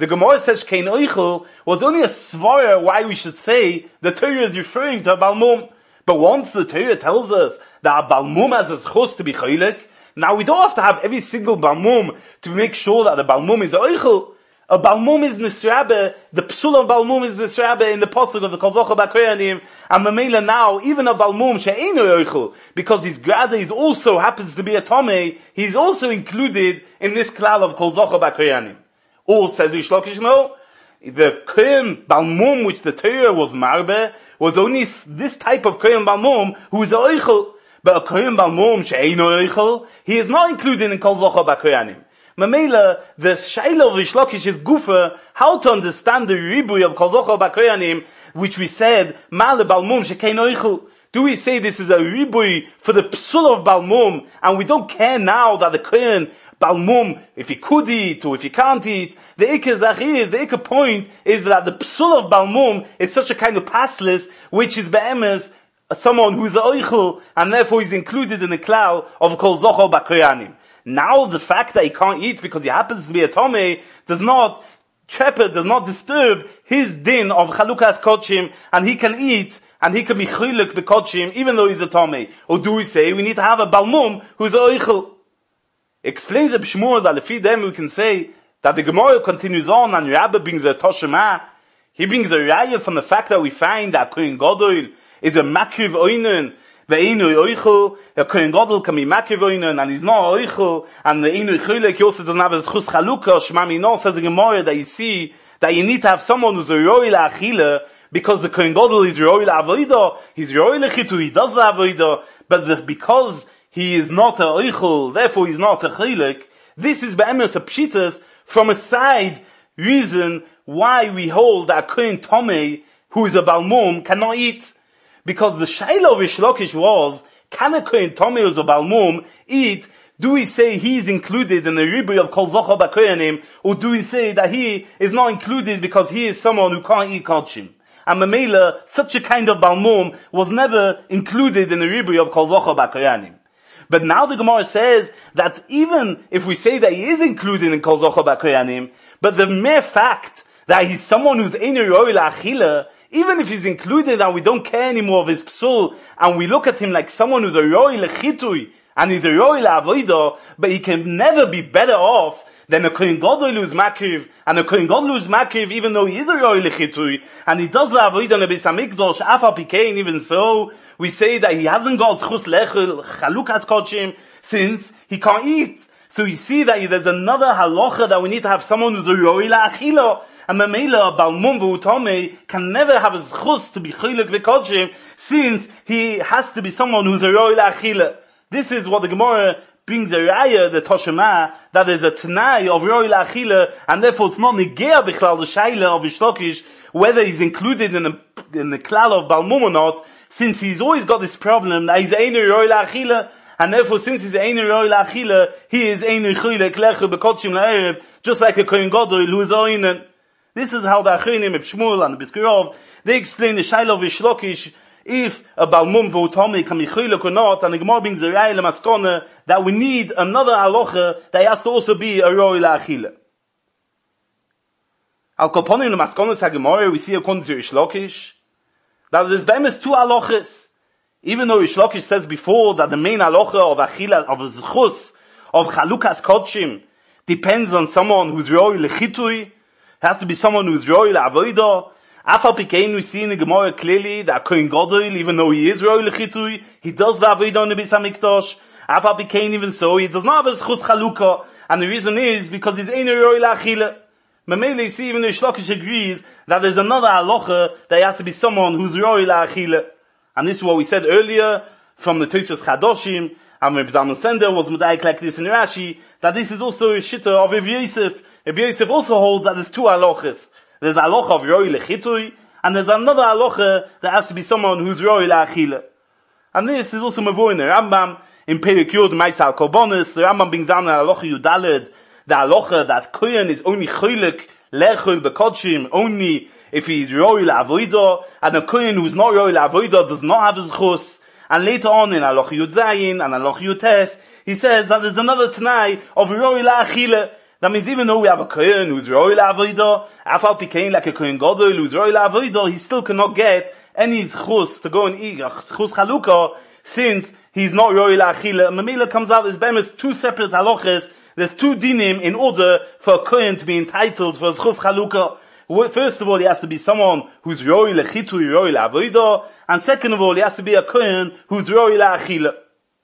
The Gemara says Kein Oichel was only a svara why we should say the Torah is referring to a Balmum. But once the Torah tells us that a Balmum has a zchus to be chaylik, now we don't have to have every single Balmum to make sure that the Balmum is a Oichel. A Balmum is Nisrabe, the Psul of Balmum is Nisrabe in the Pasuk of the Kol Zocha B'Koyanim, and Mamela now, even a Balmum she'einu Oichel, because his grada is also happens to be a Tomei, he's also included in this klal of Kol Zocha B'Koyanim. Or says Rish Lakish, no, the Kohen Balmum which the Torah was marbe was only this type of Kohen Balmum who is a Oichel, but a Kohen Balmum she'einu Oichel, he is not included in Kol Zocha B'Koyanim. Mamela, the Shaila of Rish Lakish is gufa, how to understand the ribui of Kol Zocha B'Koyanim, which we said, Ma'ale Balmum she'kein Oichel. Do we say this is a ribui for the psul of Balmum, and we don't care now that the Kohen Balmum, if he could eat or if he can't eat, the Ikke Zachir, the Ikke point is that the psul of Balmum is such a kind of passless, which is be'emes, someone who's a Oichel, and therefore is included in the klal of Kol Zocha B'Koyanim. Now the fact that he can't eat because he happens to be a Tomei does not trepid, does not disturb his din of Chalukas Kodshim, and he can eat, and he can be Chiluk B'Kodshim, even though he's a Tomei. Or do we say, we need to have a Balmum who's a Oichel? Explains the B'Shmur that if them we can say, that the Gemara continues on, and Rabbi brings a Toshema, he brings a raya from the fact that we find that Kohen Gadol is a Makriv Oinen, Ve'inu Oichel, a Kohen Gadol can be Makriv Oinen, and he's not Oichel, and the Ve'inu Chilek, he also doesn't have a Chus Chalukah, Shema Mino, says the Gemara that you see, that you need to have someone who's a Roi La'achila, because the Kohen Gadol is Roi La'avoida, he's Roi Lechitu, he does the Avoida, but the, because he is not a Oichel, therefore he's not a Chilek, this is Be'emes a Pshitas, from a side reason why we hold that Kohen Tomei, who is a Balmum, cannot eat. Because the Shaila of Rish Lakish was, can a Kohen Tomei who's a Balmum eat? Do we say he's included in the Ribui of Kol Zocha B'Koyanim, or do we say that he is not included because he is someone who can't eat Kodshim? And Mamela, such a kind of Balmum was never included in the Ribui of Kol Zocha B'Koyanim. But now the Gemara says that even if we say that he is included in Kol Zocha B'Koyanim, but the mere fact that he's someone who's Einu Roi La'achila, even if he's included and we don't care anymore of his psul, and we look at him like someone who's a Roi Lechitui, and he's a Roi La'avoida, but he can never be better off than a Kohen Gadol who's Makriv, and a Kohen Gadol who's Makriv, even though he is a Roi Lechitui, and he does La'avoida in the Beis HaMikdash, Afal Pikein, even so, we say that he hasn't got Zchus Lechel, Chalukas Kodshim, since he can't eat. So you see that there's another halacha that we need to have someone who's a Roi La'achila, and Mamela, Balmum v'Utomei can never have a zchus to be Chiluk v'Kodshim, since he has to be someone who's a Roi La'achila. This is what the Gemara brings a raya, the Toshema, that there's a Tanai of Roi La'achila, and therefore it's not Negea Bichlal, the Shaila of Rish Lakish, whether he's included in the, in the klal of Balmum or not, since he's always got this problem that he's Einu Roi La'achila, and therefore since he's Einu Roi La'achila, he is Einu Chiluk Lechu B'Kodshim La'erev, just like a Kohen Gadol who is Oinen. This is how the Achronim, Shmuel and the Biskirov, they explain the Shaila of Rish Lakish, if a Balmum v'Utomei can be Chiluk or not, and the Gemara brings a Raya L'Maskona, that we need another halacha that has to also be a Roi La'achila. Al Kolponim L'Maskona HaGemara, we see according to Rish Lakish, that there's be'emes two halachas. Even though Rish Lakish says before that the main halacha of Achila, of Zchus, of Chalukas Kodshim, depends on someone who's Roi Lechitui, has to be someone who's Roi La'avoida. Afal Pikein, we see in the Gemara clearly that Kohen Gadol, even though he is Roi Lechitui, he does the Avodah in the Beis HaMikdash. Afal Pikein, even so, he does not have a Zchus Chalukah, and the reason is because he's Einu Roi La'achila. Mamela, you see, even Rish Lakish agrees that there's another halacha that has to be someone who's Roi La'achila. And this is what we said earlier from the Tosfos Chadoshim, and Reb Zalman Sender was Mudayik like this in Rashi, that this is also a shitta of Reb Yosef. Reb Yosef also holds that there's two halachas. There's a halacha of Roi Lechitui, and there's another halacha that has to be someone who's Roi La'achila. And this is also mavur in the Rambam, in Perek Yud Ma'aseh HaKorbanos, the Rambam brings down the halacha Yudaled, the halacha that Kohen is only Chiluk Lechul B'Kodshim, only if he's Roi La'avoida, and a Kohen who's not Roi La'avoida does not have his chus. And later on in halacha Yud Zayin and halacha Yud Tes, he says that there's another Tanai of Roi La'achila, That means even though we have a kohen who's roy la'avodah, afal pikein like a kohen gadol who's roy la'avodah, he still cannot get any zchus to go and eat zchus chalukah, since he's not roy la'achila. Mamela comes out, there's bemis two separate halachas, there's two dinim in order for a kohen to be entitled for zchus chalukah. First of all, he has to be someone who's roy lechitui, roy la'avodah, and second of all, he has to be a kohen who's roy la'achila.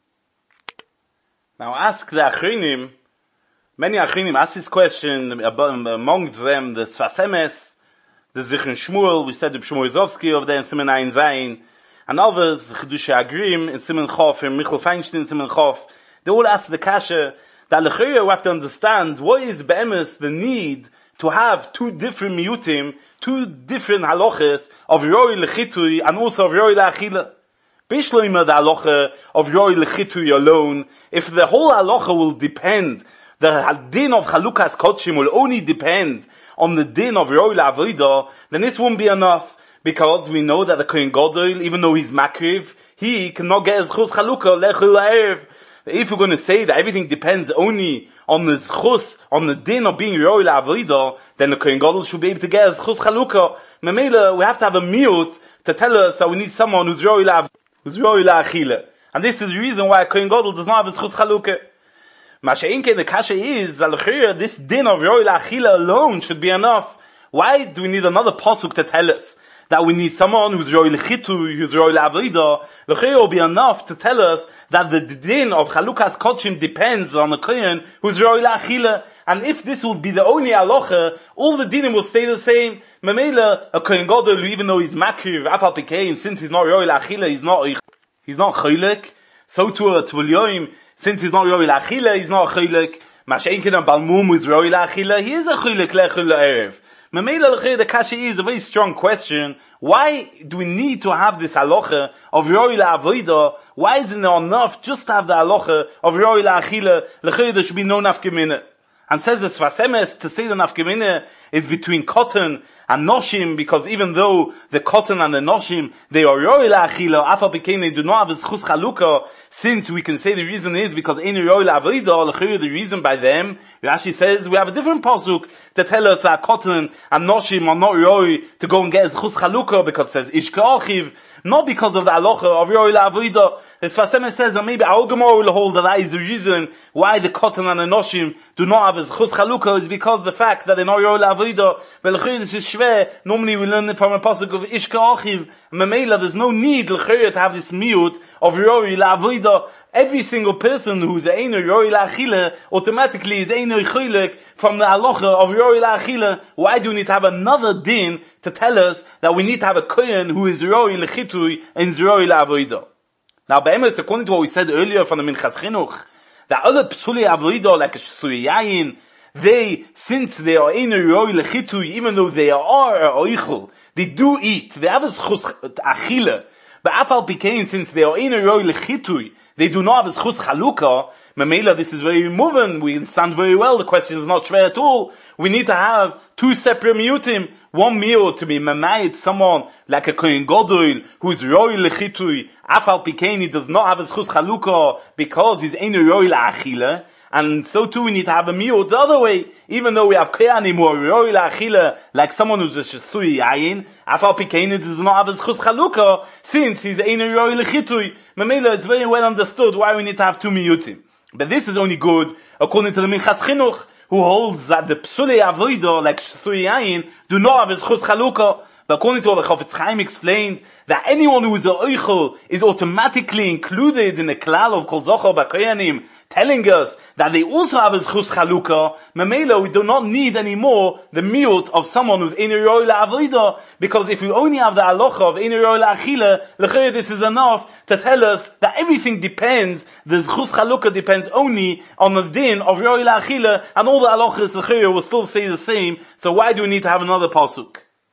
Now ask the achrinim, many achrinim ask this question, among them the Sfas Emes, the Zichron Shmuel, we said the Shmuel Zovsky over there in Siman Ayin Zayin, and others, the Chiddushei Agrim in Siman Chof, and Michael Feinstein in Siman Chof. They all ask the kasha that l'chayr we have to understand what is be'emes the need to have two different miyutim, two different halachas of roi lechitui and also of roi la'achila. Bishloima the halacha of roi lechitui alone, if the whole halacha will depend, the din of Chalukas Kodshim will only depend on the din of Roi La'avodah, then this won't be enough, because we know that the Kohen Gadol, even though he's makriv, he cannot get his chus Chalukah, Lechul La'erev. If we're going to say that everything depends only on the chus, on the din of being Roi La'avodah, then the Kohen Gadol should be able to get his chus Chalukah. Memela, we have to have a miyut to tell us that we need someone who's Roi La'avodah, who's Roi La'achila. And this is the reason why Kohen Gadol does not have his chus Chalukah. Masha'inke, the kasha is, that this din of Roi La'achila alone should be enough. Why do we need another pasuk to tell us that we need someone who's Roi L'chitu, who's Roi La'avodah? L'chayr will be enough to tell us that the din of Chalukas Kodshim depends on the kohen who's Roi La'achila. And if this will be the only halacha, all the dinim will stay the same. Memela, a kohen gadol, even though he's makriv, afal pikein, since he's not Roi La'achila, he's not, he's not chaylik. So too a tvul since he's not Roi La'achila, he's not a chaylik. Masha'inkin and Balmum who's Roi La'achila, he is a chaylik lechul la'erev. Memela l'chayr, the kasha is a very strong question. Why do we need to have this halacha of Roi La'avodah? Why isn't it enough just to have the halacha of Roi La'achila? L'chayr, there should be no nafkemina. And says the Sfas Emes, to say the nafkemina is between cotton and noshim, because even though the cotton and the noshim, they are Roi La'achila, afal pikein, they do not have a zchus chalukah, since we can say the reason is because in Roi La'avodah, l'chayr, the reason by them, Rashi says we have a different pasuk to tell us that cotton and noshim are not Roi to go and get zchus chalukah, because it says ish ka'achiv, not because of the halacha of Roi La'avodah. The Sfas Emes says that maybe our Gemara will hold that that is the reason why the cotton and the noshim do not have a zchus chalukah, is because of the fact that they're not Roi La'avodah. But l'chayr, this is shver. Normally we learn it from a pasuk of ish ka'achiv. Memela, there's no need l'chayr to have this miyut of Roi La'avodah. Every single person who's a Eino Roi La'achila automatically is Eino Choylek from the halacha of Roi La'achila. Why do we need to have another din to tell us that we need to have a kohen who is Roi L'chitui and is Roi La'avodah? Now, be'emes, according to what we said earlier from the Minchas Chinuch, that other psuli avodah like a shui yayin, they, since they are Eino Roi L'chitui, even though they are a oichel, they do eat, they have a schus achila. But afal pikein, since they are Eino Roi L'chitui, they do not have a zchus chalukah. Memela, this is very moving. We understand very well. The question is not shver at all. We need to have two separate miyutim. One miyut to be memayit, someone like a kohen gadol who's roi lechitui. Afal pikein, he does not have a zchus chalukah because he's einu roi la'achila. And so too we need to have a miyut the other way. Even though we have koyanim who are roi la'achila, like someone who's a shesui yayin, afal pikein does not have a zchus chalukah since he's einu roi lechitui. Memela, it's very well understood why we need to have two miyutim. But this is only good according to the Minchas Chinuch, who holds that the psulei avodah, like shesui yayin, do not have a zchus chalukah. But according to what the Chofetz Chaim explained, that anyone who is a oichel is automatically included in the klal of kol zochar b'koyanim, telling us that they also have a zchus chalukah. Memela, we do not need anymore the miyut of someone who's einu roi la'avodah, because if we only have the halacha of einu roi la'achila, l'chayr, this is enough to tell us that everything depends, the zchus chalukah depends only on the din of roi la'achila, and all the halachas l'chayr will still stay the same. So why do we need to have another pasuk?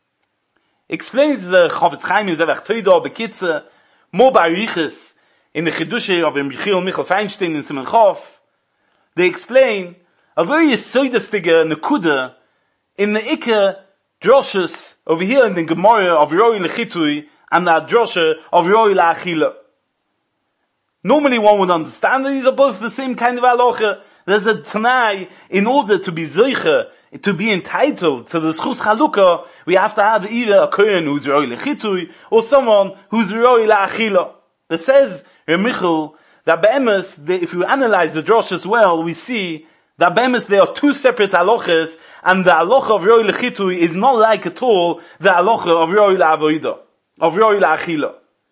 Explains the Chofetz Chaim in Zevach Toida Bekitze, more bariches in the Chiddushei of Michael Michael Feinstein in Siman Chof. They explain a very yesodistige nekuda in the Ikke droshes over here in the Gemara of Roi L'chitui and the drosha of Roi La'achila. Normally one would understand that these are both the same kind of halacha, there's a Tanai, in order to be Zoiche, to be entitled to the Schus Chalukah, we have to have either a Kohen who's Roi Lechitui, or someone who's Roi La'achila. It says, Reb Michal, that Be'emes, if you analyze the Drosh as well, we see that Be'emes there are two separate halachas, and the halacha of Roi Lechitui is not like at all the halacha of Roi La'avoida, of Roi La'achila.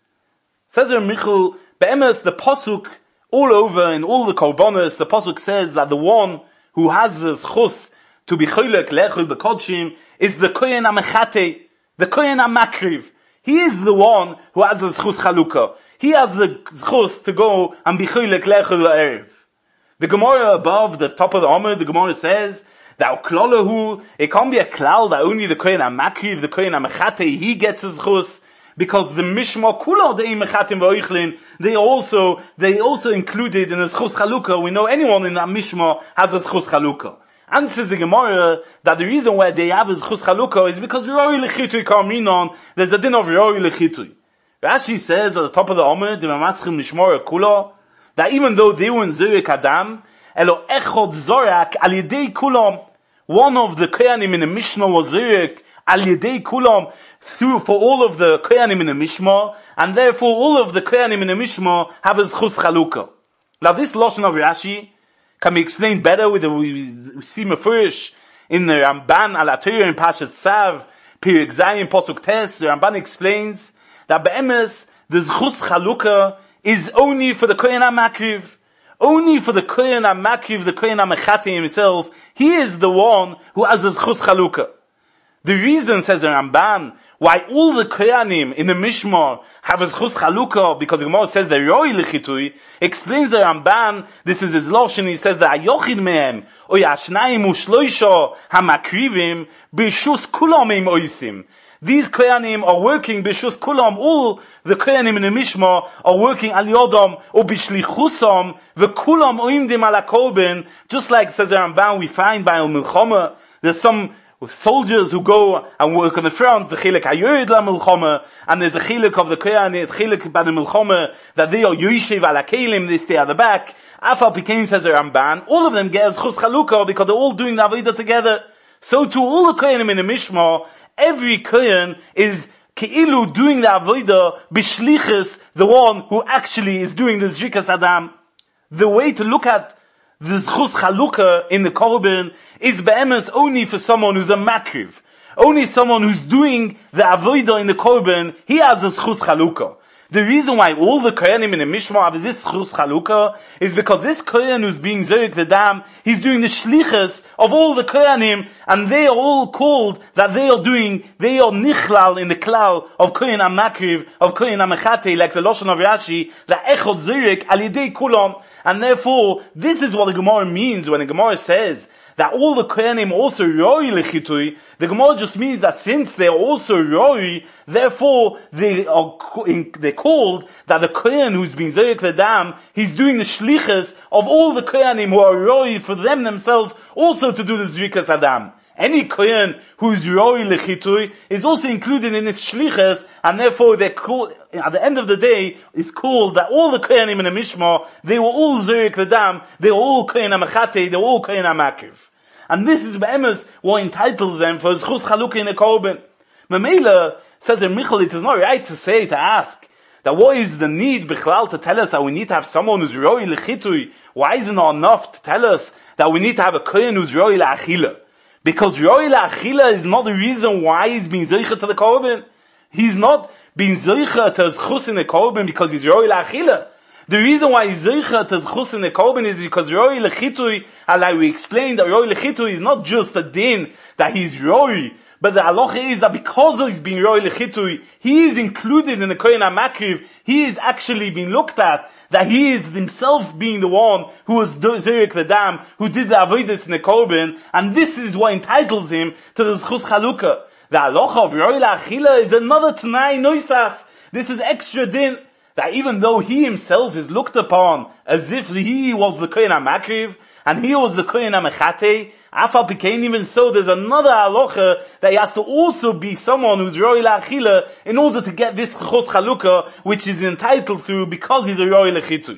Says Reb Michal, Be'emes, the Pasuk, all over, in all the Korbanos, the Pasuk says that the one who has the Schus to be Cholek Lechol B'Kodshim is the Kohen HaMechate, the Kohen HaMakriv. He is the one who has the Schus Chalukah. He has the Schus to go and be Cholek Lechol Erev. The Gemara above, the top of the Amud, the Gemara says that Klolahu, it can't be a klal that only the Kohen HaMakriv, the Kohen HaMechate, he gets his Schus, because the Mishma Kula De'i Mechatim V'Oichlin, they also, they also included in the Schus Chalukah. We know anyone in that Mishma has a Schus Chalukah. And says the Gemara that the reason why they have a Schus Chalukah is because Roi Lechitui Karminon, there's a din of Roi Lechitui. Rashi says at the top of the Amud, the Mamaschim Nishmor Kula, that even though they were in Zurek Adam, Elo Echod Zorak Al Yedei Kulam, one of the Kohanim in the Mishnah was Zurek Al Yedei Kulam, through for all of the Kohanim in the Mishma, and therefore all of the Kohanim in the Mishma have a Schus Chalukah. Now this Lashon of Rashi can be explained better with the, we, we see Mefurish in the Ramban Al Atayr in Pashat Tzav, Perek Zayin Posuk Tes. The Ramban explains that Be'emes, the Schus Chalukah is only for the Kohen HaMakriv, only for the Kohen HaMakriv, the Kohen HaMechate himself. He is the one who has the Schus Chalukah. The reason, says the Ramban, why all the Kohanim in the Mishmar have a Schus Chalukah, because the Gemara says the Roi Lechitui, explains the Ramban, this is his Lashon, he says that Ayochid mehem, o Yashnayim u'shloisha ha'makrivim, b'shus kulam im oisim. These Kohanim are working b'shus kulam, all the Kohanim in the Mishmar are working al yodam, or b'shlichusam, v'kulam oimdim ala korban, just like, says the Ramban, we find by al Milchama, there's some soldiers who go and work on the front, the chilek hayored la milchama, and there's a chilek of the kohen, the chilek by the milchama, that they are yoshev ala kelim, they stay at the back. Afal Pikein, says the Ramban, all of them get as chus chalukah because they're all doing the avodah together. So to all the kohenim in the Mishma, every kohen is keilu doing the avodah b'shlichus, the one who actually is doing the zrikas adam. The way to look at the Schus Chalukah in the Korban is be'emes only for someone who's a makriv. Only someone who's doing the avodah in the Korban, he has a Schus Chalukah. The reason why all the Kohanim in the Mishmar have this Schus Chalukah is because this Kohen who's being Zerek the Dam, he's doing the Shlichus of all the Kohanim, and they are all called that they are doing, they are Nichlal in the Klal of Kohen HaMakriv, of Kohen HaMechate, like the Lashon of Rashi, that Echod Zerek al Yedei Kulam. And therefore, this is what the Gemara means when the Gemara says that all the Kohanim also Roi Lechitui. The Gemara just means that since they're also Roi, therefore they are they're called that the Kohen who's been Zerek Ledam, he's doing the Shlichus of all the Kohanim who are Roi for them themselves also to do the Zrikas Adam. Any Kohen who's Roi Lechitui is also included in this Shlichus, and therefore they're called, at the end of the day, it's called that all the Kohanim in the Mishma, they were all Zerek Ledam, they were all Kohen HaMechate, they were all Kohen HaMakriv. And this is Be'emes what entitles them for Schus Chalukah in the Korban. Mamela says in Michal, it is not right to say, to ask, that what is the need, Bichlal, to tell us that we need to have someone who's Roi Lechitui? Why isn't it enough to tell us that we need to have a Kohen who's Roi La'achila? Because Roi La'achila is not the reason why he's being Zeicha to the Korban. He's not being Zeicha to his Chus in the Korban because he's Roi La'achila. The reason why he's Zeicha to his Chus in the Korban is because Roi Lechitui, like we explained, that Roi Lechitui is not just a din that he's Roi, but the halacha is that because he's being Roi Lechitui, he is included in the Kohen HaMakriv, he is actually being looked at, that he is himself being the one who was Zerek the Dam, who did the avodas in the Korban, and this is what entitles him to the Schus Chalukah. The halacha of Roi La'achila is another Tanai Noisaf. This is extra din, that even though he himself is looked upon as if he was the Kohen HaMakriv, and he was the Kohen HaMechate, Afal Pikein, even so, there's another halacha that he has to also be someone who's Roi La'achila in order to get this Chos Chalukah, which is entitled through because he's a Roi Lechitui.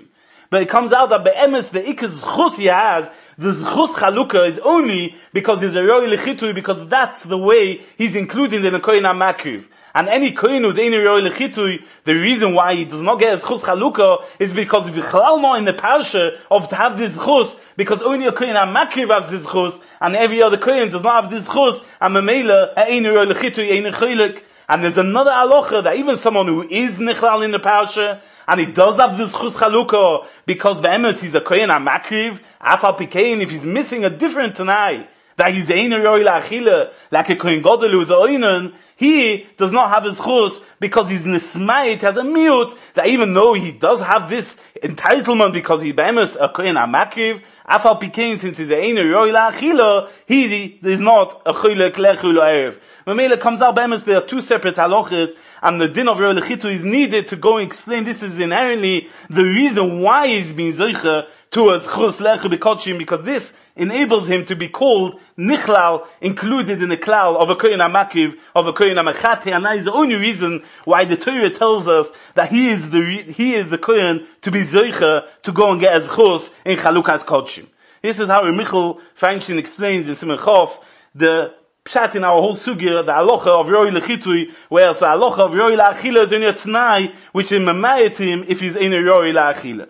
But it comes out that be'emes, the ikaz chus he has, the chus chalukah is only because he's a roi lechitui, because that's the way he's included in the kohen HaMakriv. And any kohen who's ein roi lechitui, the reason why he does not get his chus chalukah is because bichlal not in the parsha of to have this chus, because only a kohen HaMakriv has this chus, and every other kohen does not have this chus, and memela ein roi lechitui, ein cholik. And there's another halacha that even someone who is nichlal in the parsha, and he does have this chus chalukah, because be'emes he's a kohen HaMakriv, afal pikein, if he's missing a different tanai, that he's ein roi la'achila, like a kohen gadol who is a oinen, he does not have his chus because he's nismayit, has a miut, that even though he does have this entitlement because he's be'emes a kohen HaMakriv, afal pikein, since he's ein roi la'achila, he is not a choylek lechu la'erev. Mamela comes out be'emes, there are two separate halachas, and the din of roi lechitu is needed to go and explain this is inherently the reason why he's being zeicha to his chus lechu b'kodshim, because this enables him to be called nichlal, included in the klal of a kohen HaMakriv, of a kohen HaMachate, and that is the only reason why the Torah tells us that he is the he is the kohen to be zeicha to go and get his chus in chalukas kodshim. This is how Michael Feinstein explains in Simon Chof the pshat in our whole sugya, the halacha of roi lechitui, whereas the halacha of roi la'achila is only a t'nai, which is mamayet him if he's in a roi la'achila.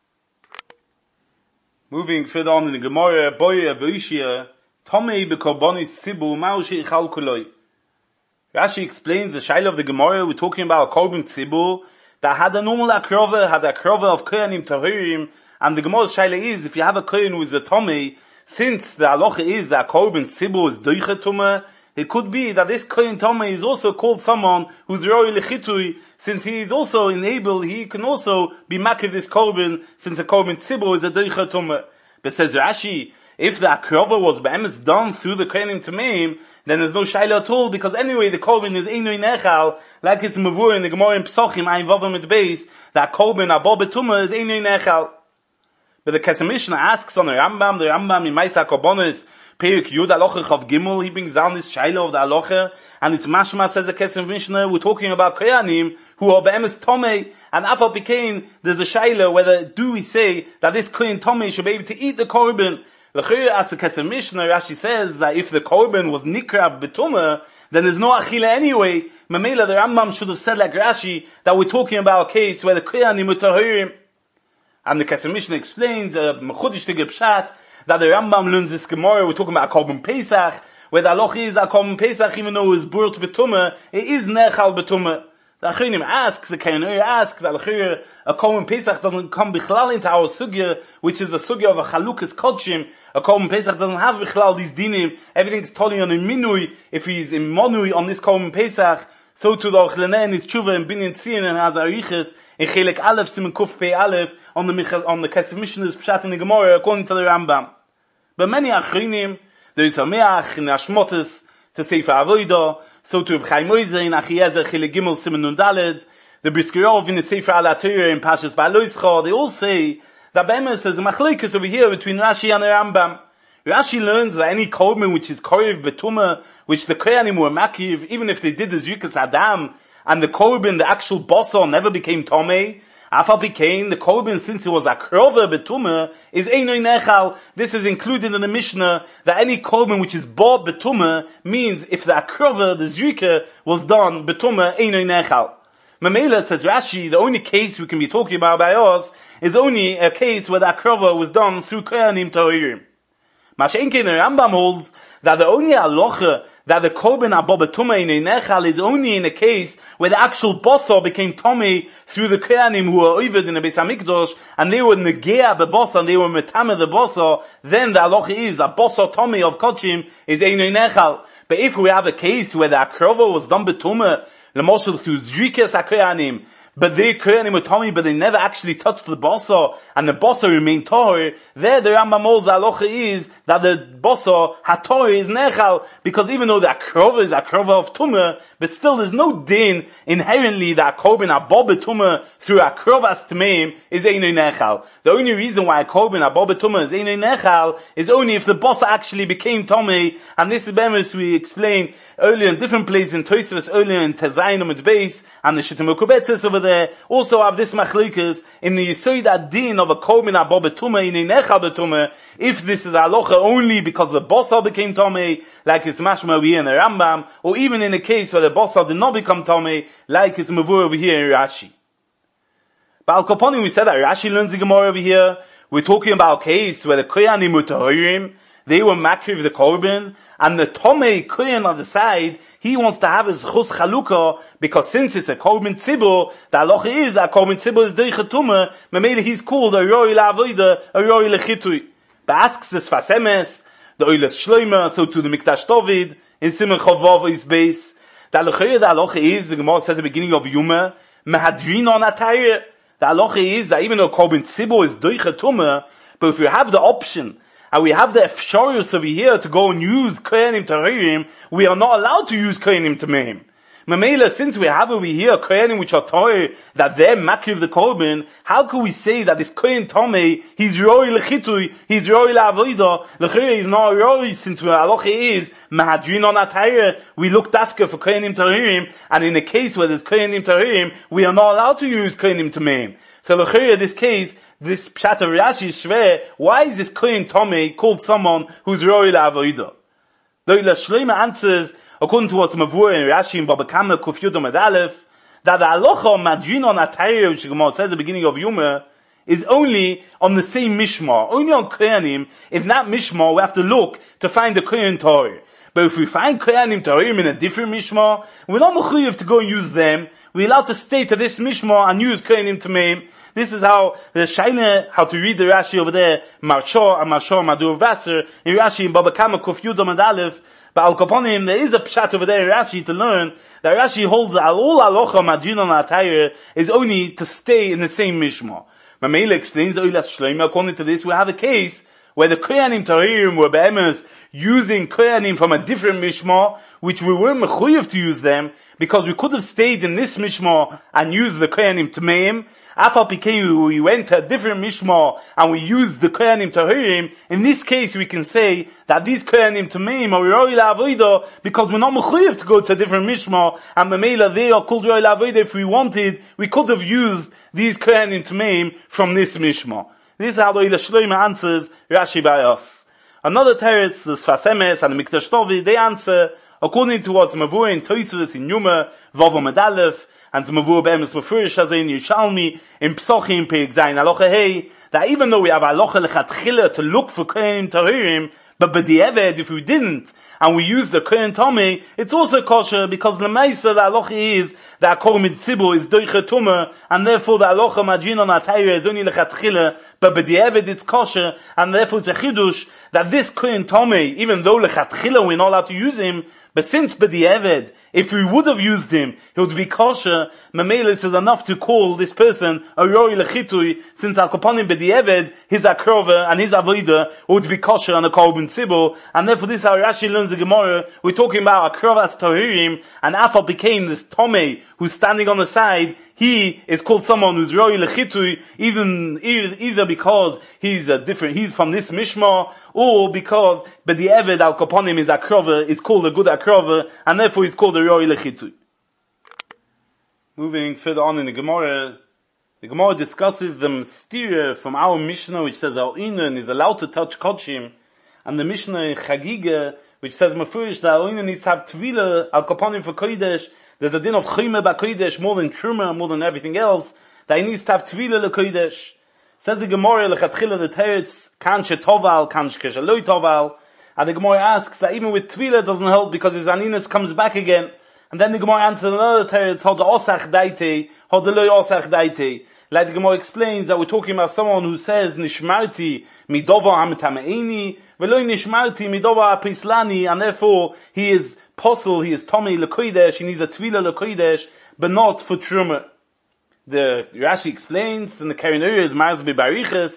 Moving further on in the Gemara, boye v'ishia, tomei b'korbanis tzibu, ma'u she'ichal kuloi. Rashi explains the shaila of the Gemara. We're talking about a korban tzibur that had a normal akrova, had a akrova of kohanim tahirim, and the Gemara's shaila is, if you have a kohen who is a tomei, since the halacha is that korban tzibur is doiche tumah, it could be that this kohen tomei is also called someone who's roi lechitui, since he is also enabled, he can also be makiv this korban, since a korban tzibur is a doiche tumah. But says Rashi, if the akrova was be'emes done through the kohenim tameim, then there's no shaila at all, because anyway the korban is einoi nechal, like it's mavur in the Gemara in Pesachim, ein vavam mit beis, that korban abo betumah is einoi nechal. But the Kesef Mishnah asks on the Rambam, the Rambam in Maisa Korbanos, Perik Yud Alocha Chav Gimel, he brings down this shaila of the Alocha, and it's mashma, says the Kesef Mishnah, we're talking about kohanim who are be'emes tomei, and afal pikein, there's a shaila whether do we say that this kohen tomei should be able to eat the korban. L'chayr, as the Kesef Mishnah, Rashi says that if the korban was nikrav betumah, then there's no achila anyway. Mamela, the Rambam should have said like Rashi that we're talking about a case where the kohanim are tahirim. And the Kesef Mishnah explains, uh, Mechudish Tige Pshat, that the Rambam learns this Gemara, we're talking about a Korban Pesach, where the halacha is a Korban Pesach, even though it's burt betumah, it is nechal betumah. The Achirim asks, the Kayanur asks, that a Korban Pesach doesn't come bichlal into our sugya, which is a sugya of a chalukas kodshim. A Korban Pesach doesn't have bichlal these dinim, everything's totally on a minui, if he's in monui on this Korban Pesach, so to the Ochlene and his tshuva and binyan tzion and has ariches, in Chelek Aleph, Simen Kuf Pei Aleph, on the on the Kesef Mishnah's Pshat in the Gemara, according to the Rambam. But many Achrinim, there is a Meach in Ashmotes to Sefer Avodah, so to Reb Chaim Oizer in Achiezer Chelek Gimel Simen Nun Daled, the Briskirov in the Sefer Al HaTorah in Pashas Ba'aloischa, they all say that Be'emes says a machlokes over here between Rashi and the Rambam. Rashi learns that any korban which is korev betumah, which the kohanim were makiv, even if they did the zrikas adam, and the korban, the actual basar, never became tomei, afal became the korban, since it was akrova betumah, is einoi nechal. This is included in the Mishnah that any korban which is bought betumah means if the akrova, the zrika, was done betumah, einoi nechal. Mamela, says Rashi, the only case we can be talking about by us is only a case where the akrova was done through kohanim tahirim. Mashenkin, the Rambam holds that the only halacha that the korban abba betumah in nechal is only in a case where the actual basar became tomei through the kohanim who were oived in the Beis Hamikdash, and they were negea b'basar, and they were metame the basar. Then the halacha is a basar tomei of kodshim is einoi nechal. But if we have a case where the akrova was done betumah, l'moshel through zrikas hakohanim, but they kohanim were tomei, but they never actually touched the basar, and the basar remained tahor, there the Rambam holds the halacha is that the bosa hatori is nechal, because even though the akrova is akrova of tumah, but still there's no din inherently that korban aboba tumah through akrovas tmeim is einu nechal. The only reason why a korban aboba tumah is einu nechal is only if the bosa actually became tomei, and this is bemis we explained earlier in different places in Tosfos, earlier in Tezayinum at base, and the Shittim Kubetzis over there also have this machlikas in the Yisoid Adin of a korban aboba tumah einu nechal betumah. If this is halacha only because the bosa became tomei, like it's mashma over here in the Rambam, or even in a case where the bosa did not become tomei, like it's mavur over here in Rashi. But Al Kaponim, we said that Rashi learns the Gemara over here. We're talking about a case where the Koyanim Mutahirim, they were makriv the korban, and the tomei Koyan on the side, he wants to have his chus chalukah, because since it's a korban tzibur, the halacha is a korban tzibur is doicha tumah, maybe he's called a roi la'avoida, a roi lechitui. But asks this fasemes, the oiles shloima, so to the mikdash David, in Simon Chavav is base. The halacha, the halacha is, the Gemara says at the beginning of Yuma, mehadrin on atayre. The halacha is that even though korban tzibur is doicha tumah, but if you have the option, and we have the efsharius over here to go and use koyanim tahirim, we are not allowed to use koyanim tameim. Mamela, since we have over here koyanim which are tahir, that they're makriv the korban, how can we say that this koyan tomei, he's roi lechitui, he's roi la'avoida, lechira is not roi, since the halacha is mahadrin on atayre, we look dafka for koyanim tahirim, and in a case where there's koyanim tahirim, we are not allowed to use koyanim tameim. So lechira, this case, this pshat of Rashi is shver, why is this kohen tomei called someone who's roi la'avoida? The Oila Shleima answers, according to what's mavur in Rashi in Baba Kama Kuf Yudam Ad Aleph, that the halacha madrin on atayre, which the Gemara says at the beginning of Yuma, is only on the same mishmar, only on koyanim. If not mishmar, we have to look to find the kohen tahir. But if we find koyanim tahirim in a different mishmar, we're not mechuyev to go and use them. We're allowed to stay to this mishmar and use koyanim tameim. This is how the Shaina, how to read the Rashi over there, Marshor and Marshor Madur Vasser, in Rashi in Baba Kama Kuf Yudam Ad Aleph. But Al Kaponim, there is a pshat over there in Rashi to learn that Rashi holds that all halacha madrin on atayre is only to stay in the same mishmar. Mamela explains the Oilas Shleima, according to this, we have a case where the koyanim tahirim were be'emes using koyanim from a different mishmar, which we weren't mechuyev to use them, because we could have stayed in this mishmar and used the koyanim tameim. Afal Pikei, we went to a different mishmar and we used the koyanim tahirim. In this case, we can say that these koyanim tameim are roi la'avoida, because we're not mechuyev to go to a different mishmar, and memela they are called roi la'avoida. If we wanted, we could have used these koyanim tameim from this mishmar. This is how the Oila Shloima answers Rashi by us. Another teretz, the Sfas Emes and the Mikdash David, they answer according to what's mavur in Tosfos in Yuma, Vav Amud Aleph, and mavur be'emes mefurish as in Yishalmi, in Psochim, Perik Zayin Halacha Hey, that even though we have halacha lechatchila to look for koyanim tahirim, but b'di'eved, if we didn't, and we use the kohen tomei, it's also kosher, because the ma'isa, the halacha is that korban tzibur is doicha tumah, and therefore the halacha madrin on atayre is only lechatchila, but b'di'eved it's kosher, and therefore it's a chidush that this kohen tomei, even though lechatchila we're not allowed to use him, but since b'di'eved, if we would have used him, he would be kosher. Memelis is enough to call this person a roi lechitui, since al kaponim b'di'eved, his akrova and his avoida would be kosher on a korban tzibur, and therefore this how Rashi learns the Gemara. We're talking about akrovas tahirim, and afal became this tomei who's standing on the side. He is called someone who's roi lechitui, even either because he's a different, he's from this mishmar, or because b'di'eved al kaponim is akrova, is called a good akrova, and therefore he's called a roi lechitui. Moving further on in the Gemara, the Gemara discusses the mysterious from our Mishnah, which says Al Inan is allowed to touch Kodshim, and the Mishnah in Chagiga, which says Mefurish that Al Inan needs to have Tvila Al Kaponim for Kodesh. There's a din of Chime ba Kodesh more than Truma, more than everything else, that he needs to have Tvila le Kodesh. Says the Gemara lechatchila the teretz kan shetoval kan shkeshaloi toval, and the Gemara asks that even with Tvila it doesn't help because his aninus comes back again. And then the Gemara answers another teretz, how the osach daite, how the loy osach daite. Like the Gemara explains that we're talking about someone who says nishmarti midova hamitameini veloy nishmarti midova apislani, and therefore he is posel, he is tomei lekodesh, he needs a tvila lekodesh, but not for truma. The Rashi explains, and the Karen Uri is Mars Bibariches,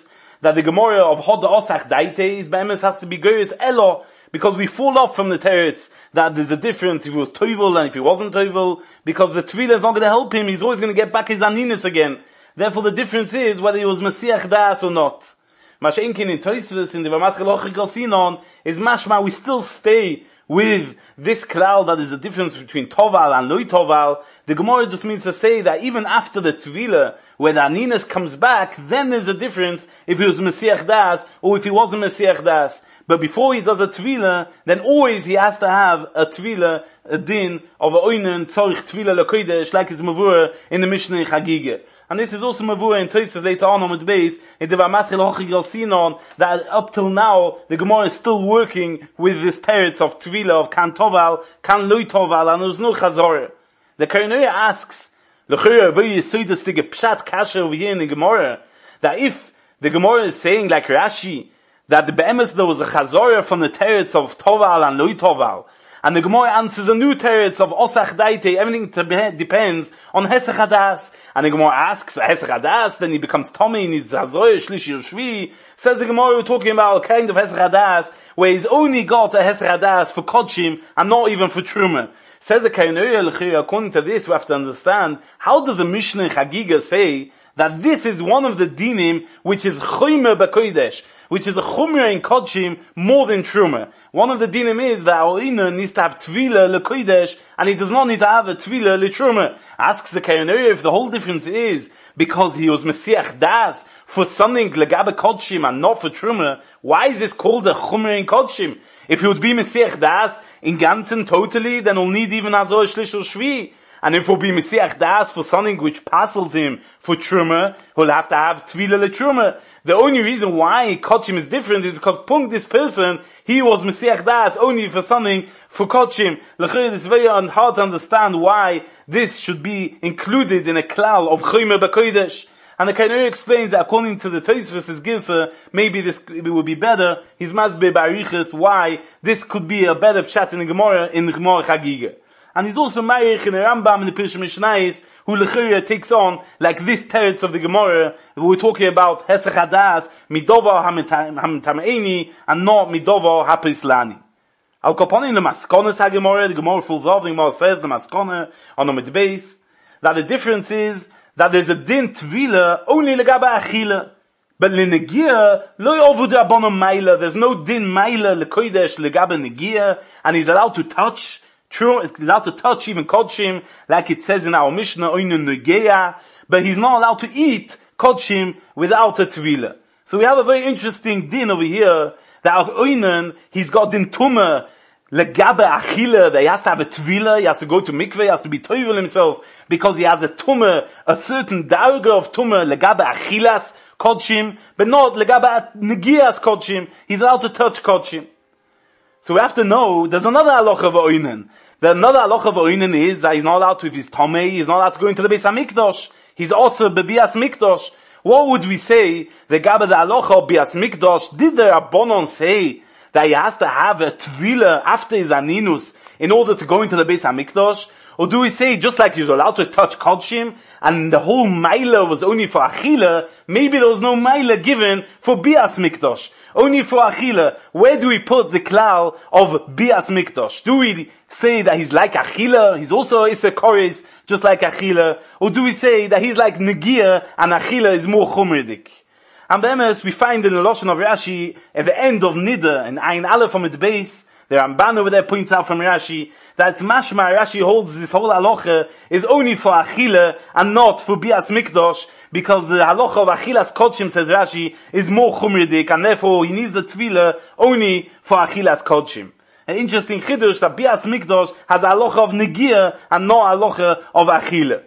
that the Gemara of Hoda Osach Daite is Be'emes has to be Geras Elo, because we fall off from the teretz that there's a difference if he was Toivel and if he wasn't Toivel, because the Tefillah is not going to help him, he's always going to get back his Aninus again. Therefore the difference is whether he was Mesiach Das or not. Masha'inkin in Tosfos in the Vamaschel Hochikal Sinon is mashma, we still stay with this klal that is a difference between Toval and Loi Toval. The Gemara just means to say that even after the Tefillah, when the Aninus comes back, then there's a difference if he was Mesiach Das or if he wasn't Mesiach Das. But before he does a Tefillah, then always he has to have a Tefillah, a din of a oinen, tzorich Tefillah lekodesh, like his mavur in the Mishnah in Chagigah. And this is also mavur in Tosfos later on on the base, in the Vamaschel Hochikal Sinon, that up till now, the Gemara is still working with this teretz of Tefillah, of Kan Toval, Kan Loi Toval, and there's no Chazorah. The Karnoya asks, L'chura, where you see this, the Pshat Kasher over here in the Gemara, that if the Gemara is saying, like Rashi, that the Be'emes there was a Chazorah from the teretz of Toval and Loi Toval, and the Gemara answers a new teretz of Osach Daite, everything depends on Hesach Hadas. And the Gemara asks, Hesach Hadas, then he becomes Tomei, and he's Zazoy, Shlishi, or Shvi. Says the Gemara, we're talking about a kind of Hesach Hadas, where he's only got a Hesach Hadas for Kodshim, and not even for Truma. Says the Karnoya, according to this, we have to understand, how does the Mishnah in Chagiga say that this is one of the dinim which is Choyme B'Kodesh, which is a Chumra in Kodshim more than Truma. One of the dinim is that Oina needs to have Tvila L'Kodesh, and he does not need to have a Tvila L'Truma. Asks the Karnoya if the whole difference is because he was Mesiach Das for something L'Gabe Kodshim and not for Truma. Why is this called a Chumra in Kodshim? If he would be Mesiach Das in Ganzen totally, then he'll need even Azor Shlish or Shvi. And if he'll be Mesiach Das for something which passes him for Truma, he'll have to have Tvila LeTruma. The only reason why Kodshim is different is because Punk, this person, he was Mesiach Das only for something for Kodshim. It's very hard to understand why this should be included in a klal of Choyme B'Kodesh. And the Karnoya explains that according to the Tosfos, his Gilsa, maybe this it would be better. His Masbe Barichas, why this could be a better pshat in the Gemara, in the Gemara Chagiga. And he's also Marich in the Rambam in the Pirush Mishnayos, who Lechira takes on, like this teretz of the Gemara, we're talking about Hesach Hadas, Midova HaMitameini, and not Midova HaPislani. Al Koponi in the Maskonas HaGemara, the Gemara falls off, the Gemara says, the Maskona, on the Midbeis, that the difference is, that there's a din Tvila, only Legaba Achila. But Lenegia, Lo Yovud Rabbanon Maila, there's no din Maila, Lekodesh, Legaba Negia, and he's allowed to touch, true, it's allowed to touch even Kodshim, like it says in our Mishnah, Oinu Negeya, but he's not allowed to eat Kodshim without a Tvila. So we have a very interesting din over here, that Oinen, he's got din Tumah, Legabe Achila, that he has to have a Tvila, he has to go to mikveh, he has to be toivel himself, because he has a Tumah, a certain darga of Tumah, Legabe Achilas Kodshim, but not Legabe Negias Kodshim, he's allowed to touch Kodshim. So we have to know, there's another halacha of Oinen. The another halacha of Oinen is that he's not allowed to, if he's Tomei, he's not allowed to go into the Beis HaMikdash. He's also Bebias Mikdash. What would we say, the Gabe the halacha of Bias Mikdash, did the Rabbanon say that he has to have a Tvila after his Aninus in order to go into the Beis HaMikdash? Or do we say, just like he's allowed to touch Kodshim, and the whole Maila was only for Achila, maybe there was no Maila given for Bias Mikdash, only for Achila? Where do we put the klal of Bias Mikdash? Do we say that he's like Achila, he's also Issa Koris, just like Achila? Or do we say that he's like Negia, and Achila is more Chumridik? And Be'emes, we find in the Lashon of Rashi, at the end of Nida, and Ayin Aleph from its base, the Ramban over there points out from Rashi that mashma Rashi holds this whole halacha is only for Achila and not for Bias Mikdash, because the halacha of Achilas Kodshim, says Rashi, is more chumridik, and therefore he needs the tefillah only for Achilas Kodshim. An interesting chidush that Bias Mikdash has a halacha of Negia and not a halacha of Achila.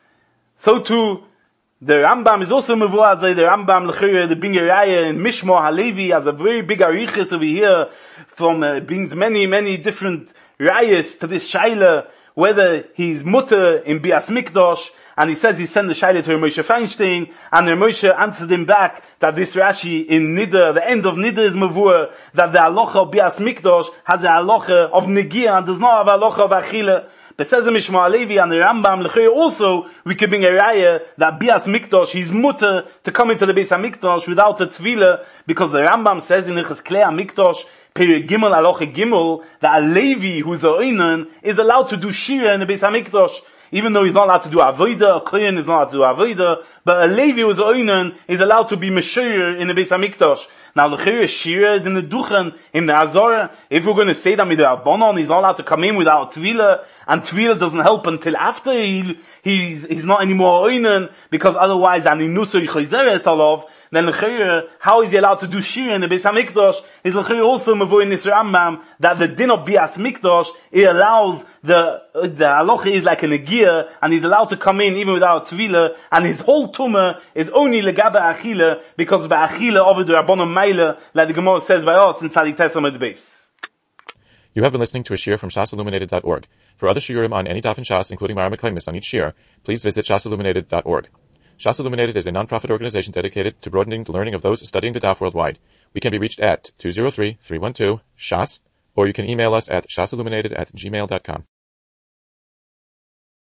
So too, the Rambam is also mevuad. The Rambam l'chira, the Binger Raya in Mishmor Halevi has a very big arichis over here, from uh, brings many many different rayas to this shaila, whether he's mutter in Bias Mikdash, and he says he sent the shaila to Moshe Feinstein, and Moshe answered him back that this Rashi in Nida, the end of Nida is mavur, that the halacha of Bias Mikdash has a halacha of Negia and does not have a halacha of Achila. But says the Mishma Levi and the Rambam, Lechei also, we could bring a raya that Bias Mikdash, he's mutter to come into the Beis HaMikdash without a tefillah, because the Rambam says in Ilchos Klei HaMikdash, Period Gimel Aloche Gimel, that a Levi who's a Oinen is allowed to do Shira in the Beis HaMikdash, even though he's not allowed to do Avodah, a Kohen is not allowed to do Avodah, but a Levi who's a Oinen is allowed to be Meshir in the Beis HaMikdash. Now, L'chira Shira is in the Duchen, in the Azorah. If we're going to say that with the Rabbanon, he's not allowed to come in without Tvila, and Tvila doesn't help until after he, he's, he's not anymore Oinen, because otherwise, Aninusa Yichayzeres Alov, then L'chira, how is he allowed to do Shira in the Beis HaMikdash? Is L'chira also Mavoi in this Rambam, that the din of Bias Mikdash, it allows the, the Aloche is like a Negia, and he's allowed to come in even without Tvila, and his whole Tumah is only Legaba Achila, because by Achila over the Rabbanon Maila, like the Gemara says by us in Tzadik Tes Amud Beis. You have been listening to a shiur from shas illuminated dot org. For other shiurim on any daf in Shas, including Mara Mekaymis on each shiur, please visit shas illuminated dot org. Shas Illuminated is a non-profit organization dedicated to broadening the learning of those studying the daf worldwide. We can be reached at two zero three, three one two, shas, or you can email us at shasilluminated at gmail dot com.